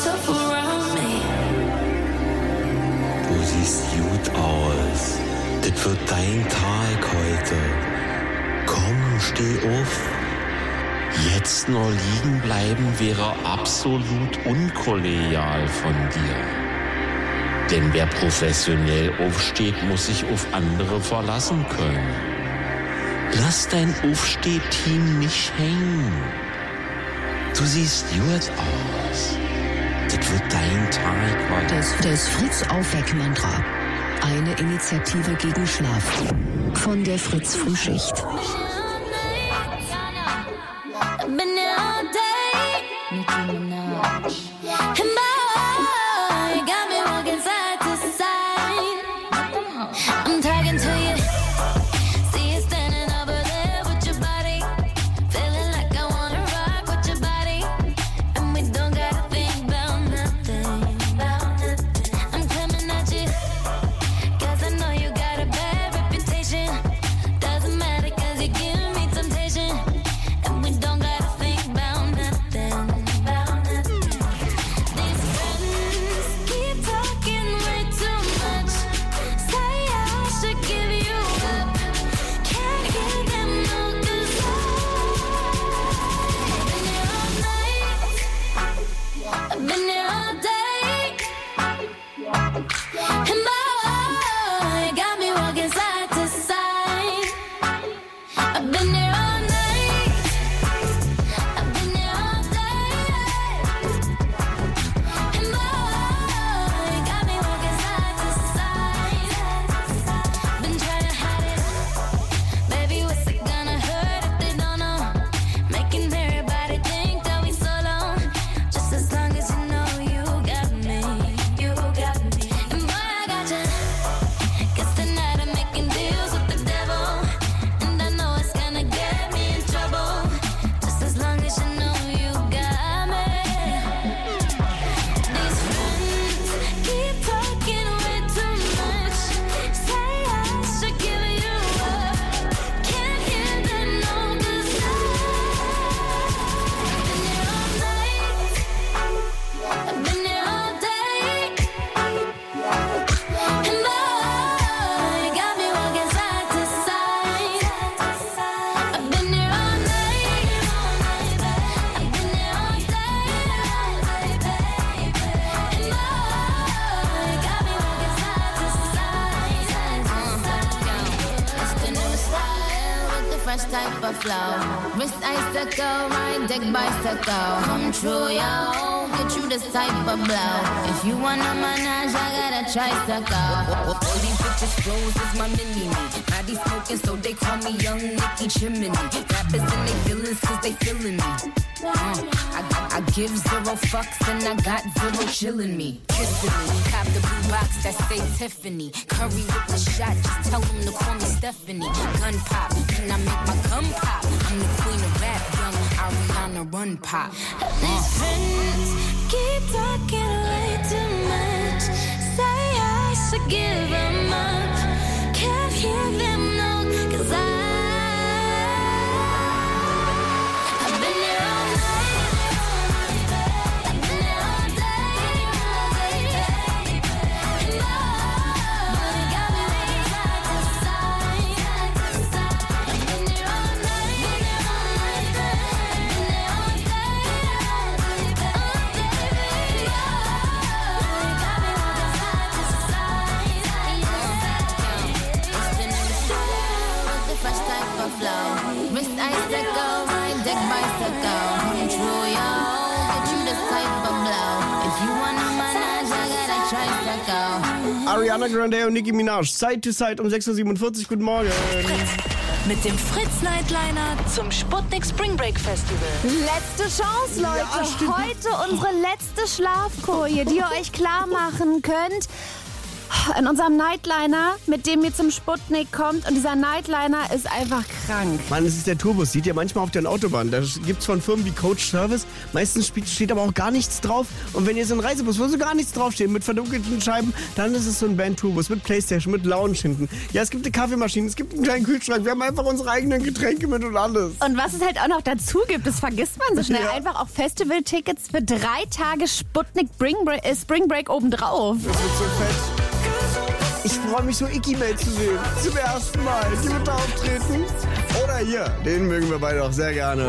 yourself around me. Du siehst gut aus. Das wird dein Tag heute. Komm, steh auf. Jetzt nur liegen bleiben wäre absolut unkollegial von dir. Denn wer professionell aufsteht, muss sich auf andere verlassen können. Lass dein Aufstehteam nicht hängen. Du siehst gut aus. Das wird dein Tag heute. Das, das Fritz-Aufweck-Mantra. Eine Initiative gegen Schlaf. Von der Fritz-Frühschicht. I've been here all day. Nicki Minaj. And boy, you got me walking side to side. I'm talking to you. See you standing over there with your body. Feeling like I wanna rock with your body. And we don't gotta think about nothing. I'm coming at you. Cause I know you got a bad reputation. Doesn't matter cause you give me temptation. And we don't gotta think about nothing. These friends keep talking way too much. Say I should give you up. Can't hear them no cause I've been here all night. I've been here all day. And boy, you got me walking side to side. I've been here all night. I've been here all day. And boy, you got me walking side to side. Been trying to hide it. Baby, what's it gonna hurt if they don't know? Making everybody think that we solo. Just as long as you know you got me. You got me. And boy, I got you. Guess tonight I'm making deals with the devil. And I know it's gonna get me in trouble. Just as long as you know you got me. These friends keep talking way too much. Say I should give you up. Can't hear them no cause I've been here all night. I've been here all day. And boy, you got me walking side to side. I've been here all night. I've been here all day. And boy, you got me walking side to side. It's the new style with the fresh type of flow. Wrist icicle, ride deck bicycle. Come true, yo. Get you this type of blow. If you wanna manage, I got a tricycle. All these bitches flows is my mini-me. Body smoking, so they call me Young Nicky Chimney. Rappers and they feelings, cause they feeling me. Uh, I, I, I give zero fucks and I got zero chillin' me. Kissing me, cop the blue box that say Tiffany. Curry with the shot, just tell them to call me Stephanie. Gun pop, and I make my gun pop. I'm the queen of rap, young Ariana Run Pop. These friends keep talking way too much. Say I should give them up. Can't hear them no cause I I've been here all night. I've been here all day. And boy, you got me walking side to side. I've been here all night. I've been here all day. Oh baby, you got me walking side to side. It's the new style with the fresh type of flow. Wrist icicle, ride deck bicycle. Come true, yo. Get you this type of blow. If you wanna manage, I got a tricycle. Ariana Grande und Nicki Minaj. Side to Side um sechs Uhr siebenundvierzig. Guten Morgen. Mit dem Fritz Nightliner zum Sputnik Spring Break Festival. Letzte Chance, Leute. Ja, stimmt. Heute unsere letzte Schlafkoje, die ihr euch klar machen könnt. In unserem Nightliner, mit dem ihr zum Sputnik kommt. Und dieser Nightliner ist einfach krank. Mann, es ist der Tourbus. Sieht ihr manchmal auf der Autobahn. Da gibt es von Firmen wie Coach Service. Meistens steht aber auch gar nichts drauf. Und wenn ihr so einen Reisebus, wo so gar nichts draufsteht, mit verdunkelten Scheiben, dann ist es so ein Band-Tourbus mit Playstation, mit Lounge hinten. Ja, es gibt eine Kaffeemaschine, es gibt einen kleinen Kühlschrank. Wir haben einfach unsere eigenen Getränke mit und alles. Und was es halt auch noch dazu gibt, das vergisst man so schnell. Ja. Einfach auch Festival-Tickets für drei Tage Sputnik Spring Break, äh, Spring Break obendrauf. Das wird so fett. Ich freue mich so, Icky May zu sehen. Zum ersten Mal. Die wird da auftreten. Oder hier. Den mögen wir beide auch sehr gerne.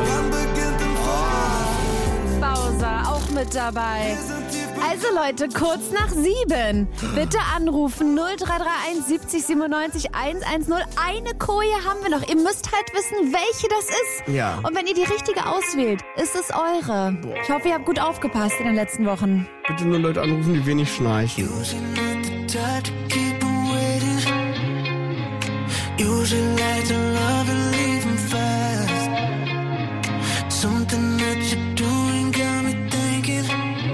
Oh. Bowser auch mit dabei. Also Leute, kurz nach sieben. Bitte anrufen null drei drei eins siebzig siebenundneunzig hundertzehn. Eine Koje haben wir noch. Ihr müsst halt wissen, welche das ist. Ja. Und wenn ihr die richtige auswählt, ist es eure. Boah. Ich hoffe, ihr habt gut aufgepasst in den letzten Wochen. Bitte nur Leute anrufen, die wenig schnarchen. Usually like to love and leave them fast. Something that you're doing got me thinking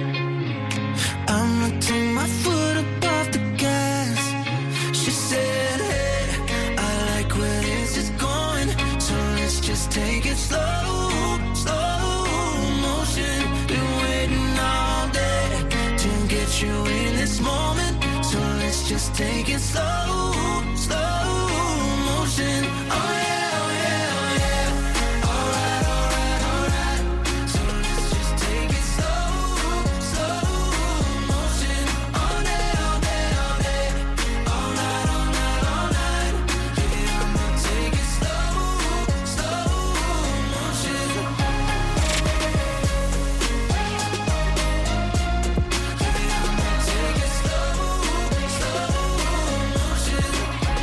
I'ma take my foot up off the gas. She said, hey, I like where this is going, so let's just take it slow, slow motion. Been waiting all day to get you in this moment, so let's just take it slow, slow. Oh yeah, oh yeah, oh yeah. Alright, alright, alright. So let's just take it slow, slow motion. All day, all day, all day. All night, all night, all night. Yeah, I'ma take it slow, slow motion. Yeah, I'ma take it slow, slow motion.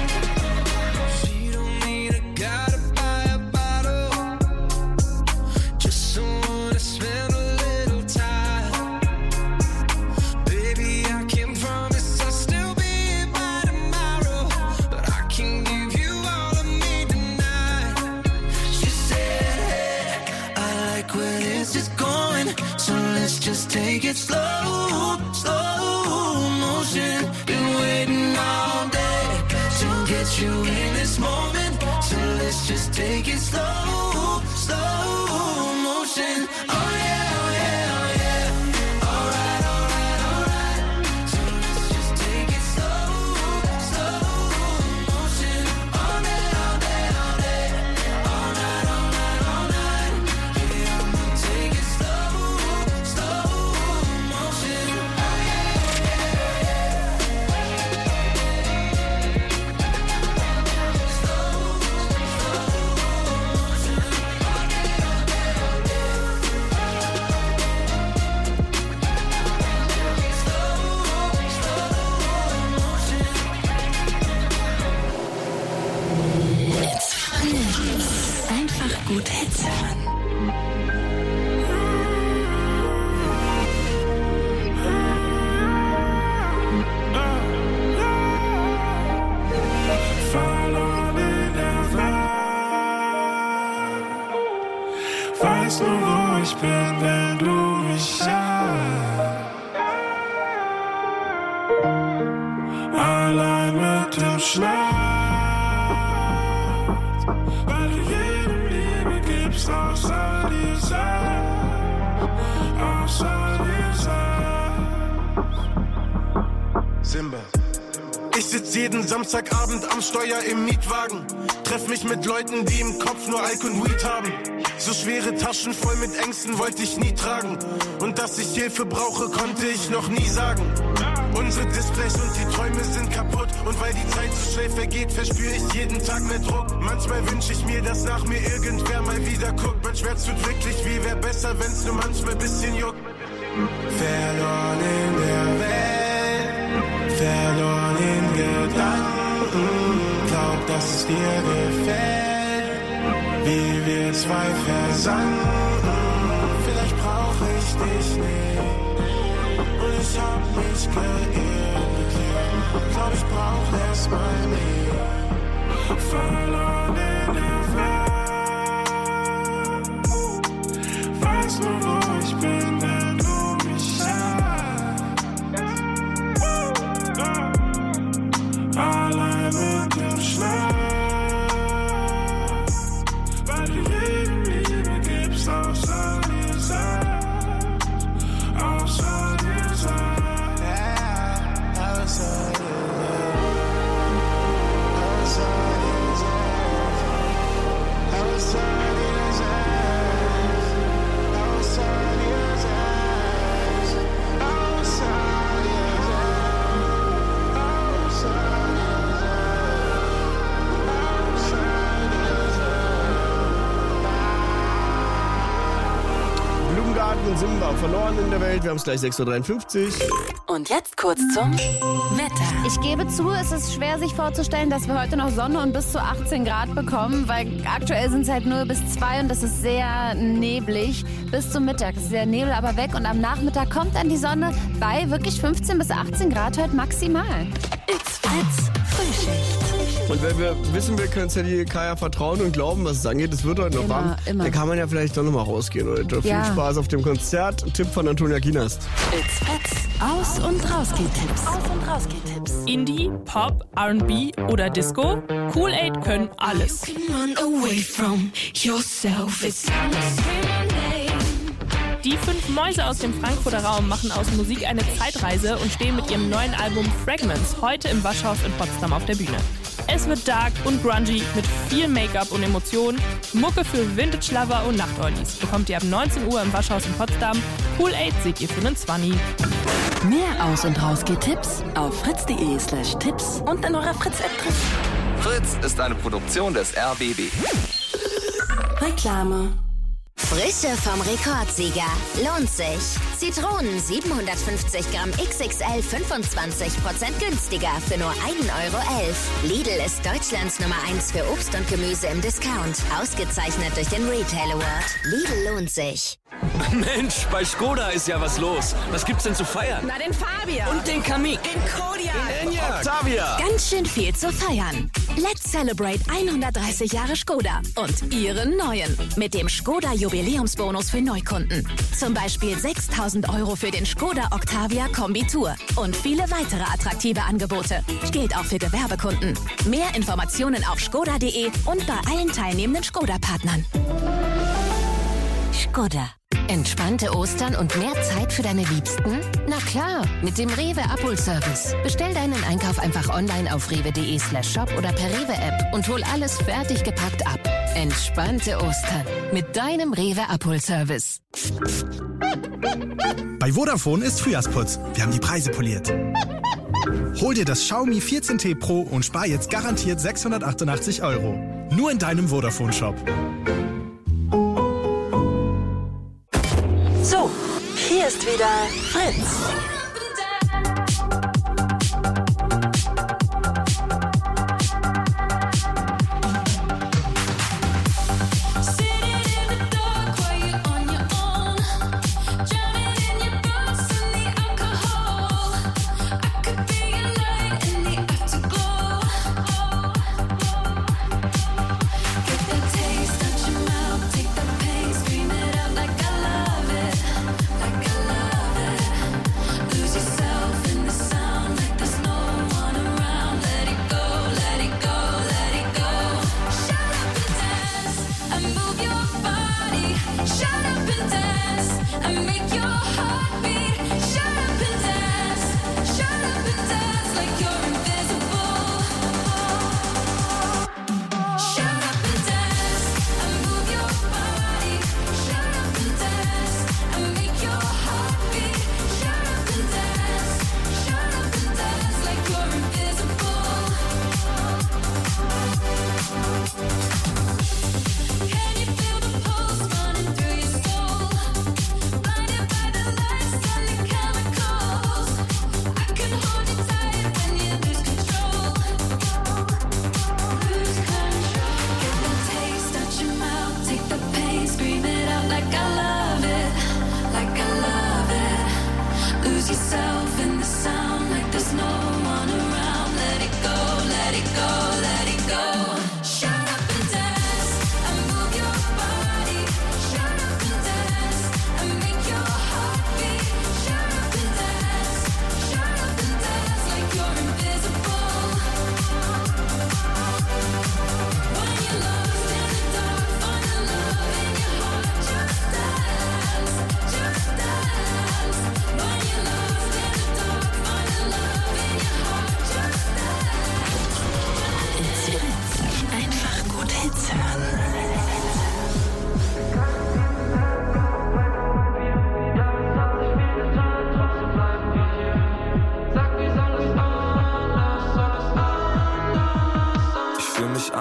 Gotta buy a bottle, just someone to spend a little time. Baby, I can't promise I'll still be here by tomorrow, but I can give you all of me tonight. She said, hey, I like where this is going, so let's just take it slow, slow motion. Been waiting all day to get you in this moment, so let's just take it slow, slow motion. Oh yeah, oh yeah, oh yeah. Alright, alright, alright. So let's just take it slow, slow motion. All day, all day, all day. All night, all night, all night. Yeah, I'ma take it slow, slow motion. Oh yeah, oh yeah, It's Fritz. Einfach gut Hits hören. Verloren in der Welt. Weißt du, wo ich bin, wenn du mich sahst? Allein mit dem Schlaf, weil du jedem Liebe gibst, außer dir selbst, außer dir selbst. Simba. Ich sitz jeden Samstagabend am Steuer im Mietwagen. Treff mich mit Leuten, die im Kopf nur Alk und Weed haben. So schwere Taschen voll mit Ängsten wollte ich nie tragen. Und dass ich Hilfe brauche, konnte ich noch nie sagen. Unsere Displays und die Träume sind kaputt. Und weil die Zeit so schnell vergeht, verspüre ich jeden Tag mehr Druck. Manchmal wünsche ich mir, dass nach mir irgendwer mal wieder guckt. Mein Schmerz tut wirklich weh, wär besser, wenn's nur manchmal bisschen juckt. Verloren in der Welt, verloren in Gedanken. Glaub, dass es dir gefällt, wie wir zwei versanken. Vielleicht brauch ich dich nicht und ich hab mich geirrt. Glaub, ich brauch erstmal nie. Verloren in der Welt, weißt du, wo ich bin, wenn du mich schaust? verloren in der Welt. Wir haben es gleich sechs Uhr dreiundfünfzig. Und jetzt kurz zum Wetter. Ich gebe zu, es ist schwer sich vorzustellen, dass wir heute noch Sonne und bis zu achtzehn Grad bekommen, weil aktuell sind es halt null bis zwei und es ist sehr neblig. Bis zum Mittag ist der Nebel aber weg und am Nachmittag kommt dann die Sonne bei wirklich fünfzehn bis achtzehn Grad heute maximal. It's Fritz Frühschicht. Und wenn wir wissen, wir können Sally Kaya vertrauen und glauben, was es angeht, es wird heute noch Immer, warm, immer. dann kann man ja vielleicht doch noch mal rausgehen heute. Ja. Viel Spaß auf dem Konzert. Tipp von Antonia Kienast. It's Fritz. Aus- und Rausgeht-Tipps. Aus- und Rausgeht-Tipps. Indie, Pop, R and B oder Disco, Kool-Aid können alles. Die fünf Mäuse aus dem Frankfurter Raum machen aus Musik eine Zeitreise und stehen mit ihrem neuen Album Fragments heute im Waschhaus in Potsdam auf der Bühne. Es wird dark und grungy mit viel Make-up und Emotionen. Mucke für Vintage-Lover und Nachtornis bekommt ihr ab neunzehn Uhr im Waschhaus in Potsdam. Kool-Aid seht ihr für einen Zwanni. Mehr Aus- und Rausgeht-Tipps auf fritz.de slash Tipps und in eurer Fritz-App drin. Fritz ist eine Produktion des R B B. Reklame. Frische vom Rekordsieger. Lohnt sich. Zitronen siebenhundertfünfzig Gramm X X L fünfundzwanzig Prozent günstiger für nur ein Euro elf. Lidl ist Deutschlands Nummer eins für Obst und Gemüse im Discount. Ausgezeichnet durch den Retail Award. Lidl lohnt sich. Mensch, bei Skoda ist ja was los. Was gibt's denn zu feiern? Na, den Fabia. Und den Kamiq. Den Kodiaq. Den Enyaq. Octavia. Ganz schön viel zu feiern. Let's celebrate hundertdreißig Jahre Skoda und ihren neuen. Mit dem Skoda Jubiläumsbonus für Neukunden. Zum Beispiel sechstausend Euro für den Skoda Octavia Kombi-Tour. Und viele weitere attraktive Angebote. Gilt auch für Gewerbekunden. Mehr Informationen auf skoda punkt de und bei allen teilnehmenden Skoda-Partnern. Skoda. Entspannte Ostern und mehr Zeit für deine Liebsten? Na klar, mit dem Rewe Abholservice. Bestell deinen Einkauf einfach online auf rewe.de slash shop oder per Rewe-App und hol alles fertig gepackt ab. Entspannte Ostern mit deinem Rewe Abholservice. Bei Vodafone ist Frühjahrsputz. Wir haben die Preise poliert. Hol dir das Xiaomi vierzehn T Pro und spar jetzt garantiert sechshundertachtundachtzig Euro. Nur in deinem Vodafone-Shop. So, hier ist wieder Fritz. Like I love it, like I love it.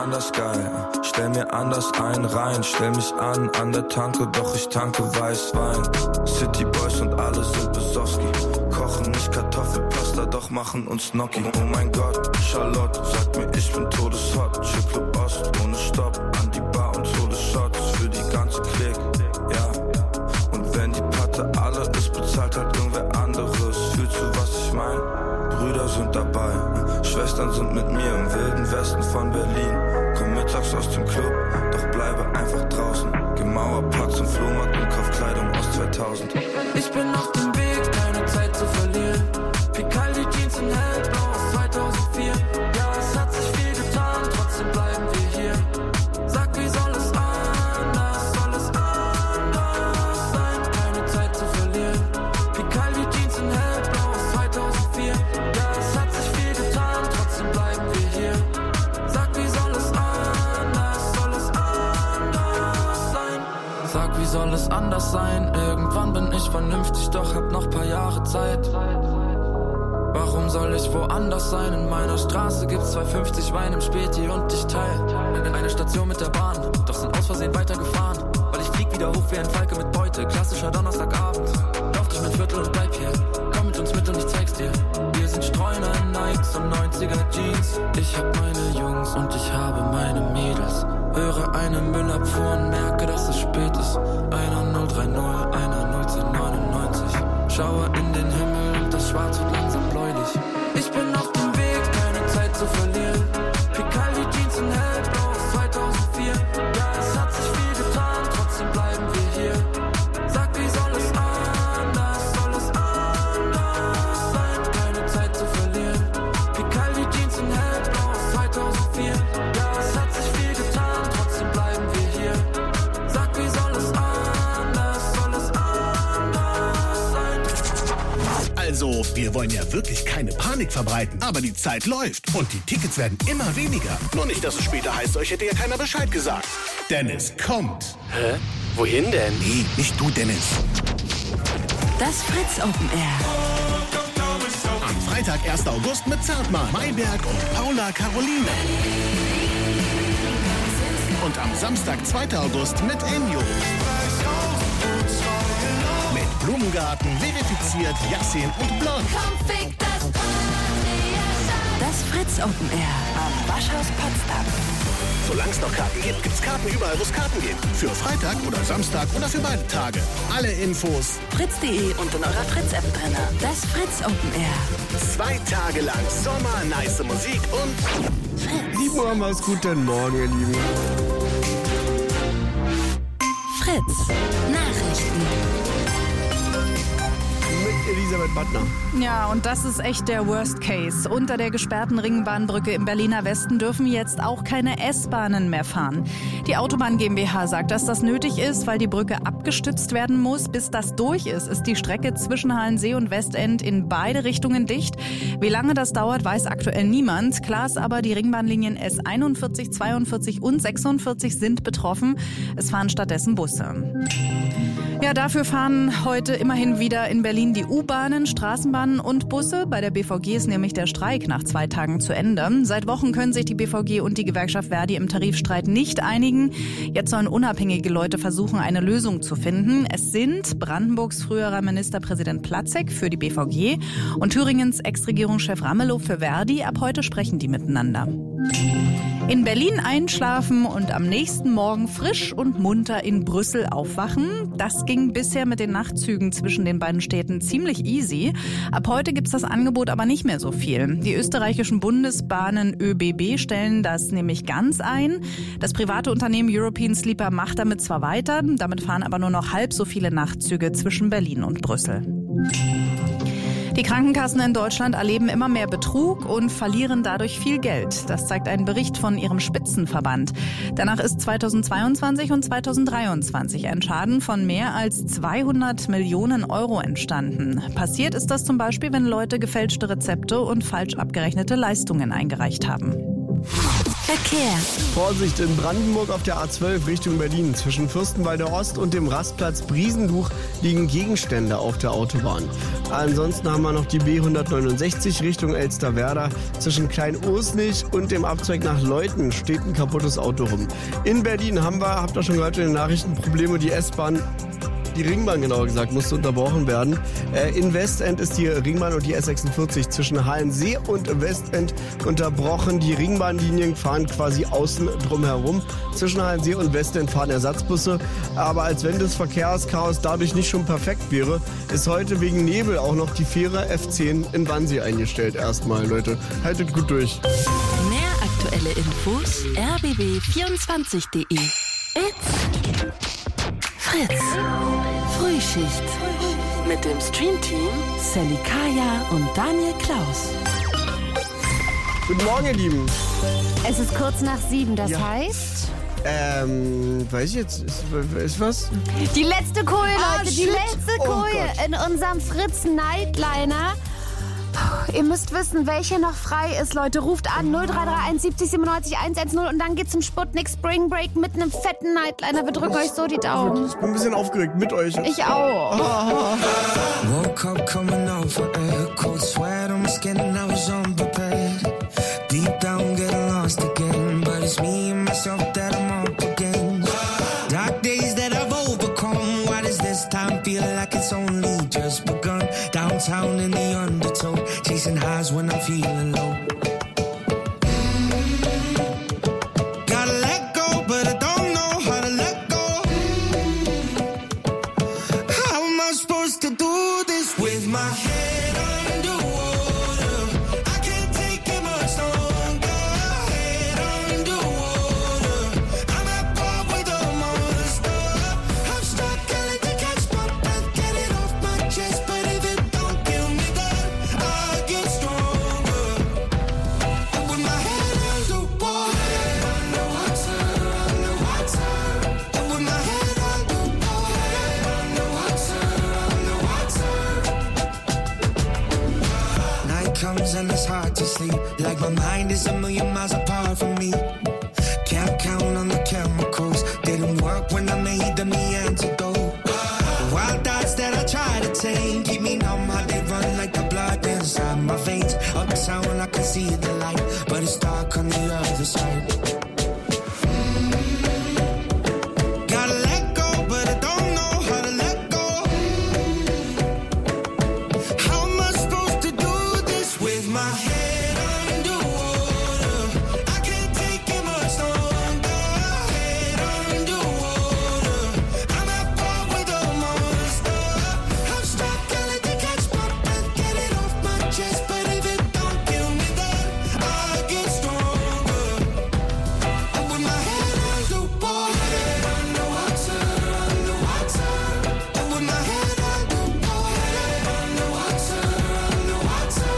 anders geil. Stell mir anders ein rein, stell mich an an der Tanke, doch ich tanke Weißwein. City Boys und alle sind Besowski. Kochen nicht Kartoffelpasta, doch machen uns Gnocchi. Oh mein Gott, Charlotte sagt mir, ich bin todeshot. Chipclub Ost ohne Stopp, an die Bar und hole Shots für die ganze Klick. Ja, und wenn die Patte alle ist, bezahlt halt irgendwer anderes. Fühlst du, was ich mein? Brüder sind dabei, Schwestern sind mit mir im wilden Westen von Berlin. Komm mittags aus dem Club, doch bleibe einfach draußen. Geh Mauerpark zum Flohmarkt und kauf Kleidung aus zweitausend. Ich bin auf dem Weg, keine Zeit zu verlieren. Picaldi Jeans und Hellblau aus zweitausendvier. Ja, es hat sich viel getan, trotzdem bleiben wir hier. Sag, wie soll es anders, soll es anders sein? Keine Zeit zu verlieren. Picaldi Jeans und Hellblau aus zweitausendvier. Ja, es hat sich viel getan, trotzdem bleiben wir hier. Sag, wie soll es anders, soll es anders sein? Sag, wie soll es anders sein? Irgendwann bin ich vernünftig, doch hab noch paar Jahre Zeit. Warum soll ich woanders sein? In meiner Straße gibt's zwei fünfzig Wein im Späti und ich teil in eine Station mit der Bahn, doch sind aus Versehen weitergefahren, weil ich flieg wieder hoch wie ein Falke mit Beute. Klassischer Donnerstagabend, lauf dich mit Viertel und bleib hier. Komm mit uns mit und ich zeig's dir. Wir sind Streuner in Nikes und neunziger Jeans. Ich hab meine Jungs und ich habe meine Mädels. Höre eine Müllabfuhr und merke, dass es spät ist. Einer null drei null, einer null zehn neunundneunzig. Schaue in den Himmel und das Schwarz wird langsam bläulich. Ich bin auf dem Weg, keine Zeit zu verlieren. Picaldi Jeans und Hellblau aus zweitausendvier. Ja, es hat sich viel getan, trotzdem bleiben wir hier. Sag, wie soll es anders, soll es anders sein? Keine Zeit zu verlieren. Picaldi Jeans und Hellblau aus zweitausendvier. Ja, es hat sich viel getan, trotzdem bleiben wir hier. Sag, wie soll es anders, soll es anders sein? Also, wir wollen ja wirklich keine Panik verbreiten, aber die Zeit läuft und die Tickets werden immer weniger. Nur nicht, dass es später heißt, euch hätte ja keiner Bescheid gesagt. Dennis kommt. Hä? Wohin denn? Nee, nicht du, Dennis. Das Fritz Open Air. Am Freitag, ersten August mit Zartmann, Mayberg und Paula Caroline. Und am Samstag, zweiten August mit Enjo. Mit Blumengarten, verifiziert, Yassin und Blond. Das Fritz Open Air am Waschhaus Potsdam. Solange es noch Karten gibt, gibt's Karten überall, wo es Karten gibt. Für Freitag oder Samstag oder für beide Tage. Alle Infos fritz punkt de und in eurer Fritz-App drin. Das Fritz Open Air. Zwei Tage lang Sommer, nice Musik und Fritz. Lieben wir mal guten Morgen, ihr Lieben. Fritz. Nachrichten. Mit Elisabeth Buttner. Ja, und das ist echt der Worst Case. Unter der gesperrten Ringbahnbrücke im Berliner Westen dürfen jetzt auch keine S-Bahnen mehr fahren. Die Autobahn GmbH sagt, dass das nötig ist, weil die Brücke abgestützt werden muss. Bis das durch ist, ist die Strecke zwischen Halensee und Westend in beide Richtungen dicht. Wie lange das dauert, weiß aktuell niemand. Klar ist aber, die Ringbahnlinien S einundvierzig, zweiundvierzig und sechsundvierzig sind betroffen. Es fahren stattdessen Busse. Ja, dafür fahren heute immerhin wieder in Berlin die U-Bahnen, Straßenbahnen und Busse. Bei der B V G ist nämlich der Streik nach zwei Tagen zu Ende. Seit Wochen können sich die B V G und die Gewerkschaft Verdi im Tarifstreit nicht einigen. Jetzt sollen unabhängige Leute versuchen, eine Lösung zu finden. Es sind Brandenburgs früherer Ministerpräsident Platzek für die B V G und Thüringens Ex-Regierungschef Ramelow für Verdi. Ab heute sprechen die miteinander. In Berlin einschlafen und am nächsten Morgen frisch und munter in Brüssel aufwachen. Das ging bisher mit den Nachtzügen zwischen den beiden Städten ziemlich easy. Ab heute gibt's das Angebot aber nicht mehr so viel. Die österreichischen Bundesbahnen ÖBB stellen das nämlich ganz ein. Das private Unternehmen European Sleeper macht damit zwar weiter, damit fahren aber nur noch halb so viele Nachtzüge zwischen Berlin und Brüssel. Die Krankenkassen in Deutschland erleben immer mehr Betrug und verlieren dadurch viel Geld. Das zeigt ein Bericht von ihrem Spitzenverband. Danach ist zweitausendzweiundzwanzig und zweitausenddreiundzwanzig ein Schaden von mehr als zweihundert Millionen Euro entstanden. Passiert ist das zum Beispiel, wenn Leute gefälschte Rezepte und falsch abgerechnete Leistungen eingereicht haben. Verkehr. Vorsicht, in Brandenburg auf der A zwölf Richtung Berlin. Zwischen Fürstenwalder Ost und dem Rastplatz Briesenbuch liegen Gegenstände auf der Autobahn. Ansonsten haben wir noch die B hundertneunundsechzig Richtung Elsterwerda. Zwischen Klein-Ursnich und dem Abzweig nach Leuthen steht ein kaputtes Auto rum. In Berlin haben wir, habt ihr schon gehört in den Nachrichten, Probleme. Die S-Bahn, die Ringbahn genauer gesagt, musste unterbrochen werden. Äh, in Westend ist die Ringbahn und die S sechsundvierzig zwischen Halensee und Westend unterbrochen. Die Ringbahnlinien fahren quasi außen drum herum. Zwischen Halensee und Westend fahren Ersatzbusse. Aber als wenn das Verkehrschaos dadurch nicht schon perfekt wäre, ist heute wegen Nebel auch noch die Fähre F zehn in Wannsee eingestellt. Erstmal, Leute. Haltet gut durch. Mehr aktuelle Infos r b b vierundzwanzig punkt d e. It's Fritz. Frühschicht. Mit dem Streamteam Sally Kaya und Daniel Klaus. Guten Morgen, ihr Lieben. Es ist kurz nach sieben, das Ja. heißt... Ähm, weiß ich jetzt, ist, ist was? Die letzte Koje, Ah, Leute, die shit. letzte Oh Koje Gott. in unserem Fritz Nightliner. Puh, ihr müsst wissen, welche noch frei ist, Leute. Ruft an null drei drei eins siebzig siebenundneunzig hundertzehn und dann geht's zum Sputnik Spring Break mit einem fetten Nightliner. Wir drücken euch so die Daumen. Ich bin ein bisschen aufgeregt mit euch. Ich auch. Woke up coming off of air, cold sweat on my skin and I was unprepared. Deep down getting lost again, but it's me and myself that I'm up against. Dark days that I've overcome, why does this time feel like it's only just begun? Downtown in the undertow, chasing highs when I'm feeling low. Gotta let go, but I don't know how to let go. How am I supposed to do this with my head underwater? I can't take it much longer. Head underwater. I'm at par with all my stuff. I'm struggling to catch my breath, get it off my chest. But if it don't kill me, then I get stronger. And with my head underwater, underwater, underwater. And with my head underwater, underwater, underwater. Night comes and it's hard to sleep. Like my mind is a million miles apart from me. Can't count on the chemicals. Didn't work when I made them the antidote. Wild thoughts that I try to tame keep me numb, how they run like the blood inside my veins. Uptown I can see the light, but it's dark on the other side. Gotta let go, but I don't know how to let go. How am I supposed to do this with my head underwater? I can't take it much longer. Head underwater. I'm at par with all my stuff. I'm struggling to catch my breath, get it off my chest. But if it don't kill me, then I get stronger. And with my head underwater, underwater, underwater. And with my head underwater, underwater, underwater.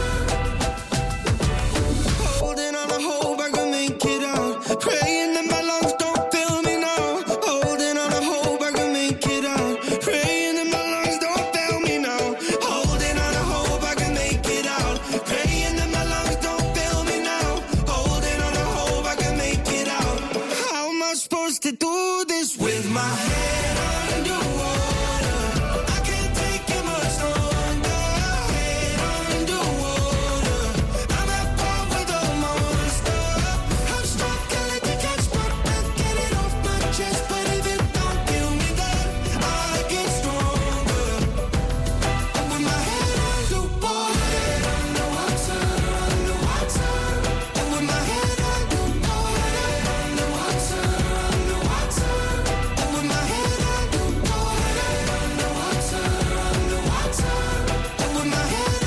Holding on a hope I can make it out. Praying that my lungs don't fail me now. Holding on a hope I can make it out. Praying that my lungs don't fail me now. Holding on a hope I can make it out. Praying that my lungs don't fail me now. Holding on a hope I can make it out. How am I supposed to do this with my head underwater? I can't take it much longer. Head underwater. I'm at par with all my stuff. I'm struggling to catch my breath, get it off my chest. But if it don't kill me, then I get stronger. And with my head underwater, underwater, underwater. And with my head underwater, underwater, underwater. And with my head underwater, underwater, underwater. And with my head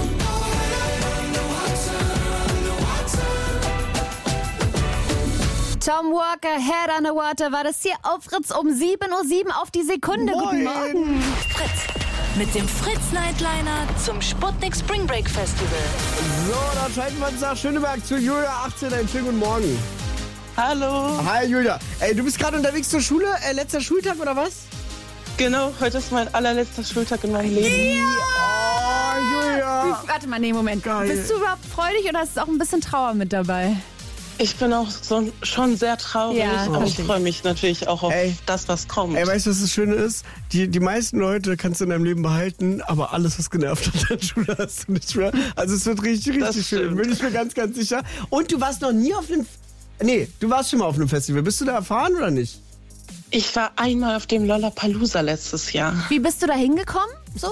underwater, underwater. Tom Walker, Head Underwater, war das hier auf Fritz um sieben Uhr sieben auf die Sekunde. Guten Morgen. Fritz. Mit dem Fritz Nightliner zum Sputnik Spring Break Festival. So, dann schalten wir uns nach Schöneberg zu Julia achtzehn. Einen schönen guten Morgen. Hallo. Hi Julia. Ey, du bist gerade unterwegs zur Schule? Äh, letzter Schultag oder was? Genau, heute ist mein allerletzter Schultag in meinem Leben. Ja! Oh, Julia. Warte mal, nee, Moment. Geil. Bist du überhaupt freudig oder ist auch ein bisschen Trauer mit dabei? Ich bin auch so, schon sehr traurig, Ja, aber ich verstehe. freue mich natürlich auch auf Ey. das, was kommt. Ey, weißt du, was das Schöne ist? Die, die meisten Leute kannst du in deinem Leben behalten, aber alles, was genervt hat, in der Schule hast du nicht mehr. Also es wird richtig, Das richtig schön. stimmt. Bin ich mir ganz, ganz sicher. Und du warst noch nie auf einem... Nee, du warst schon mal auf einem Festival. Bist du da erfahren oder nicht? Ich war einmal auf dem Lollapalooza letztes Jahr. Wie bist du da hingekommen? So?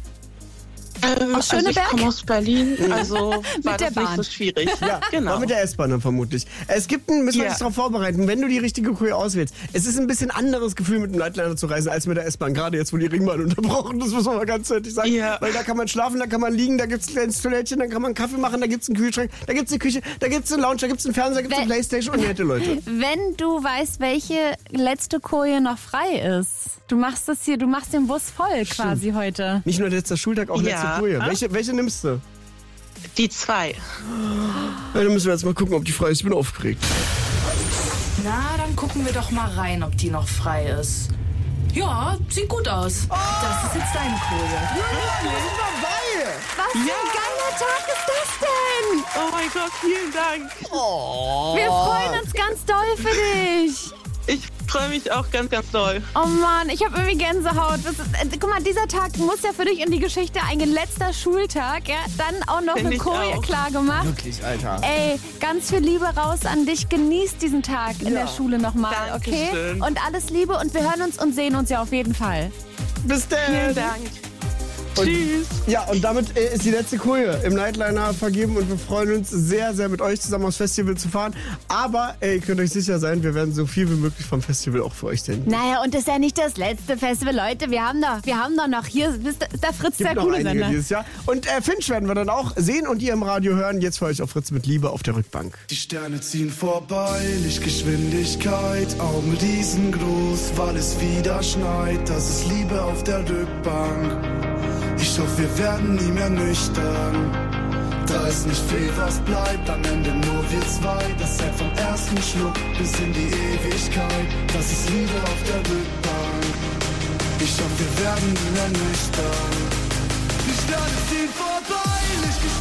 Ähm, Aus also ich Schöneberg? komme aus Berlin, also Mit war der das nicht Bahn. so schwierig. Ja, genau. war mit der S-Bahn dann vermutlich. Es gibt ein, müssen wir Ja. uns darauf vorbereiten, wenn du die richtige Choreo auswählst. Es ist ein bisschen anderes Gefühl, mit dem Nightliner zu reisen, als mit der S-Bahn. Gerade jetzt, wo die Ringbahn unterbrochen, das muss man mal ganz deutlich sagen. Ja. Weil da kann man schlafen, da kann man liegen, da gibt's ein kleines Toilettchen, da kann man einen Kaffee machen, da gibt's einen Kühlschrank, da gibt's eine Küche, da gibt's einen Lounge, da gibt's einen Fernseher, da gibt's eine Wenn- Playstation und nette Leute. Wenn du weißt, welche letzte Koje noch frei ist. Du machst das hier, du machst den Bus voll quasi heute. Nicht nur letzter Schultag, auch Ja. letzte Choreo. Welche, welche nimmst du? Die zwei. Ja, dann müssen wir jetzt mal gucken, ob die frei ist. Ich bin aufgeregt. Na, dann gucken wir doch mal rein, ob die noch frei ist. Ja, sieht gut aus. Das ist jetzt deine Koje. Was für ein geiler Tag ist das denn? Oh mein Gott, vielen Dank. Wir freuen uns ganz doll für dich. Ich freue mich auch ganz, ganz doll. Oh Mann, ich habe irgendwie Gänsehaut. Das ist, äh, guck mal, dieser Tag muss ja für dich in die Geschichte eingehen. Letzter Schultag, ja, dann auch noch Find eine ich Koje auch. klar gemacht. Wirklich, Alter. Ey, ganz viel Liebe raus an dich. Genieß diesen Tag in Ja. der Schule nochmal, okay? Dankeschön. Und alles Liebe und wir hören uns und sehen uns ja auf jeden Fall. Bis dann. Vielen Dank. Und, Tschüss. Ja, und damit äh, ist die letzte Koje im Nightliner vergeben und wir freuen uns sehr, sehr mit euch zusammen aufs Festival zu fahren. Aber äh, ihr könnt euch sicher sein, wir werden so viel wie möglich vom Festival auch für euch senden. Naja, und das ist ja nicht das letzte Festival, Leute. Wir haben doch, wir haben doch noch hier, ist der- ist der Fritz Gibt der noch coole einige Sender. dieses Jahr. Und äh, Finch werden wir dann auch sehen und ihr im Radio hören. Jetzt für euch auf Fritz mit Liebe auf der Rückbank. Die Sterne ziehen vorbei, Lichtgeschwindigkeit, Augen riesengroß, weil es wieder schneit. Das ist Liebe auf der Rückbank. Ich hoffe, wir werden nie mehr nüchtern. Da ist nicht viel, was bleibt, am Ende nur wir zwei. Das hält vom ersten Schluck bis in die Ewigkeit. Das ist Liebe auf der Rückbank. Ich hoffe, wir werden nie mehr nüchtern. Die Sterne ziehen vorbei, Lichtgeschwindigkeit.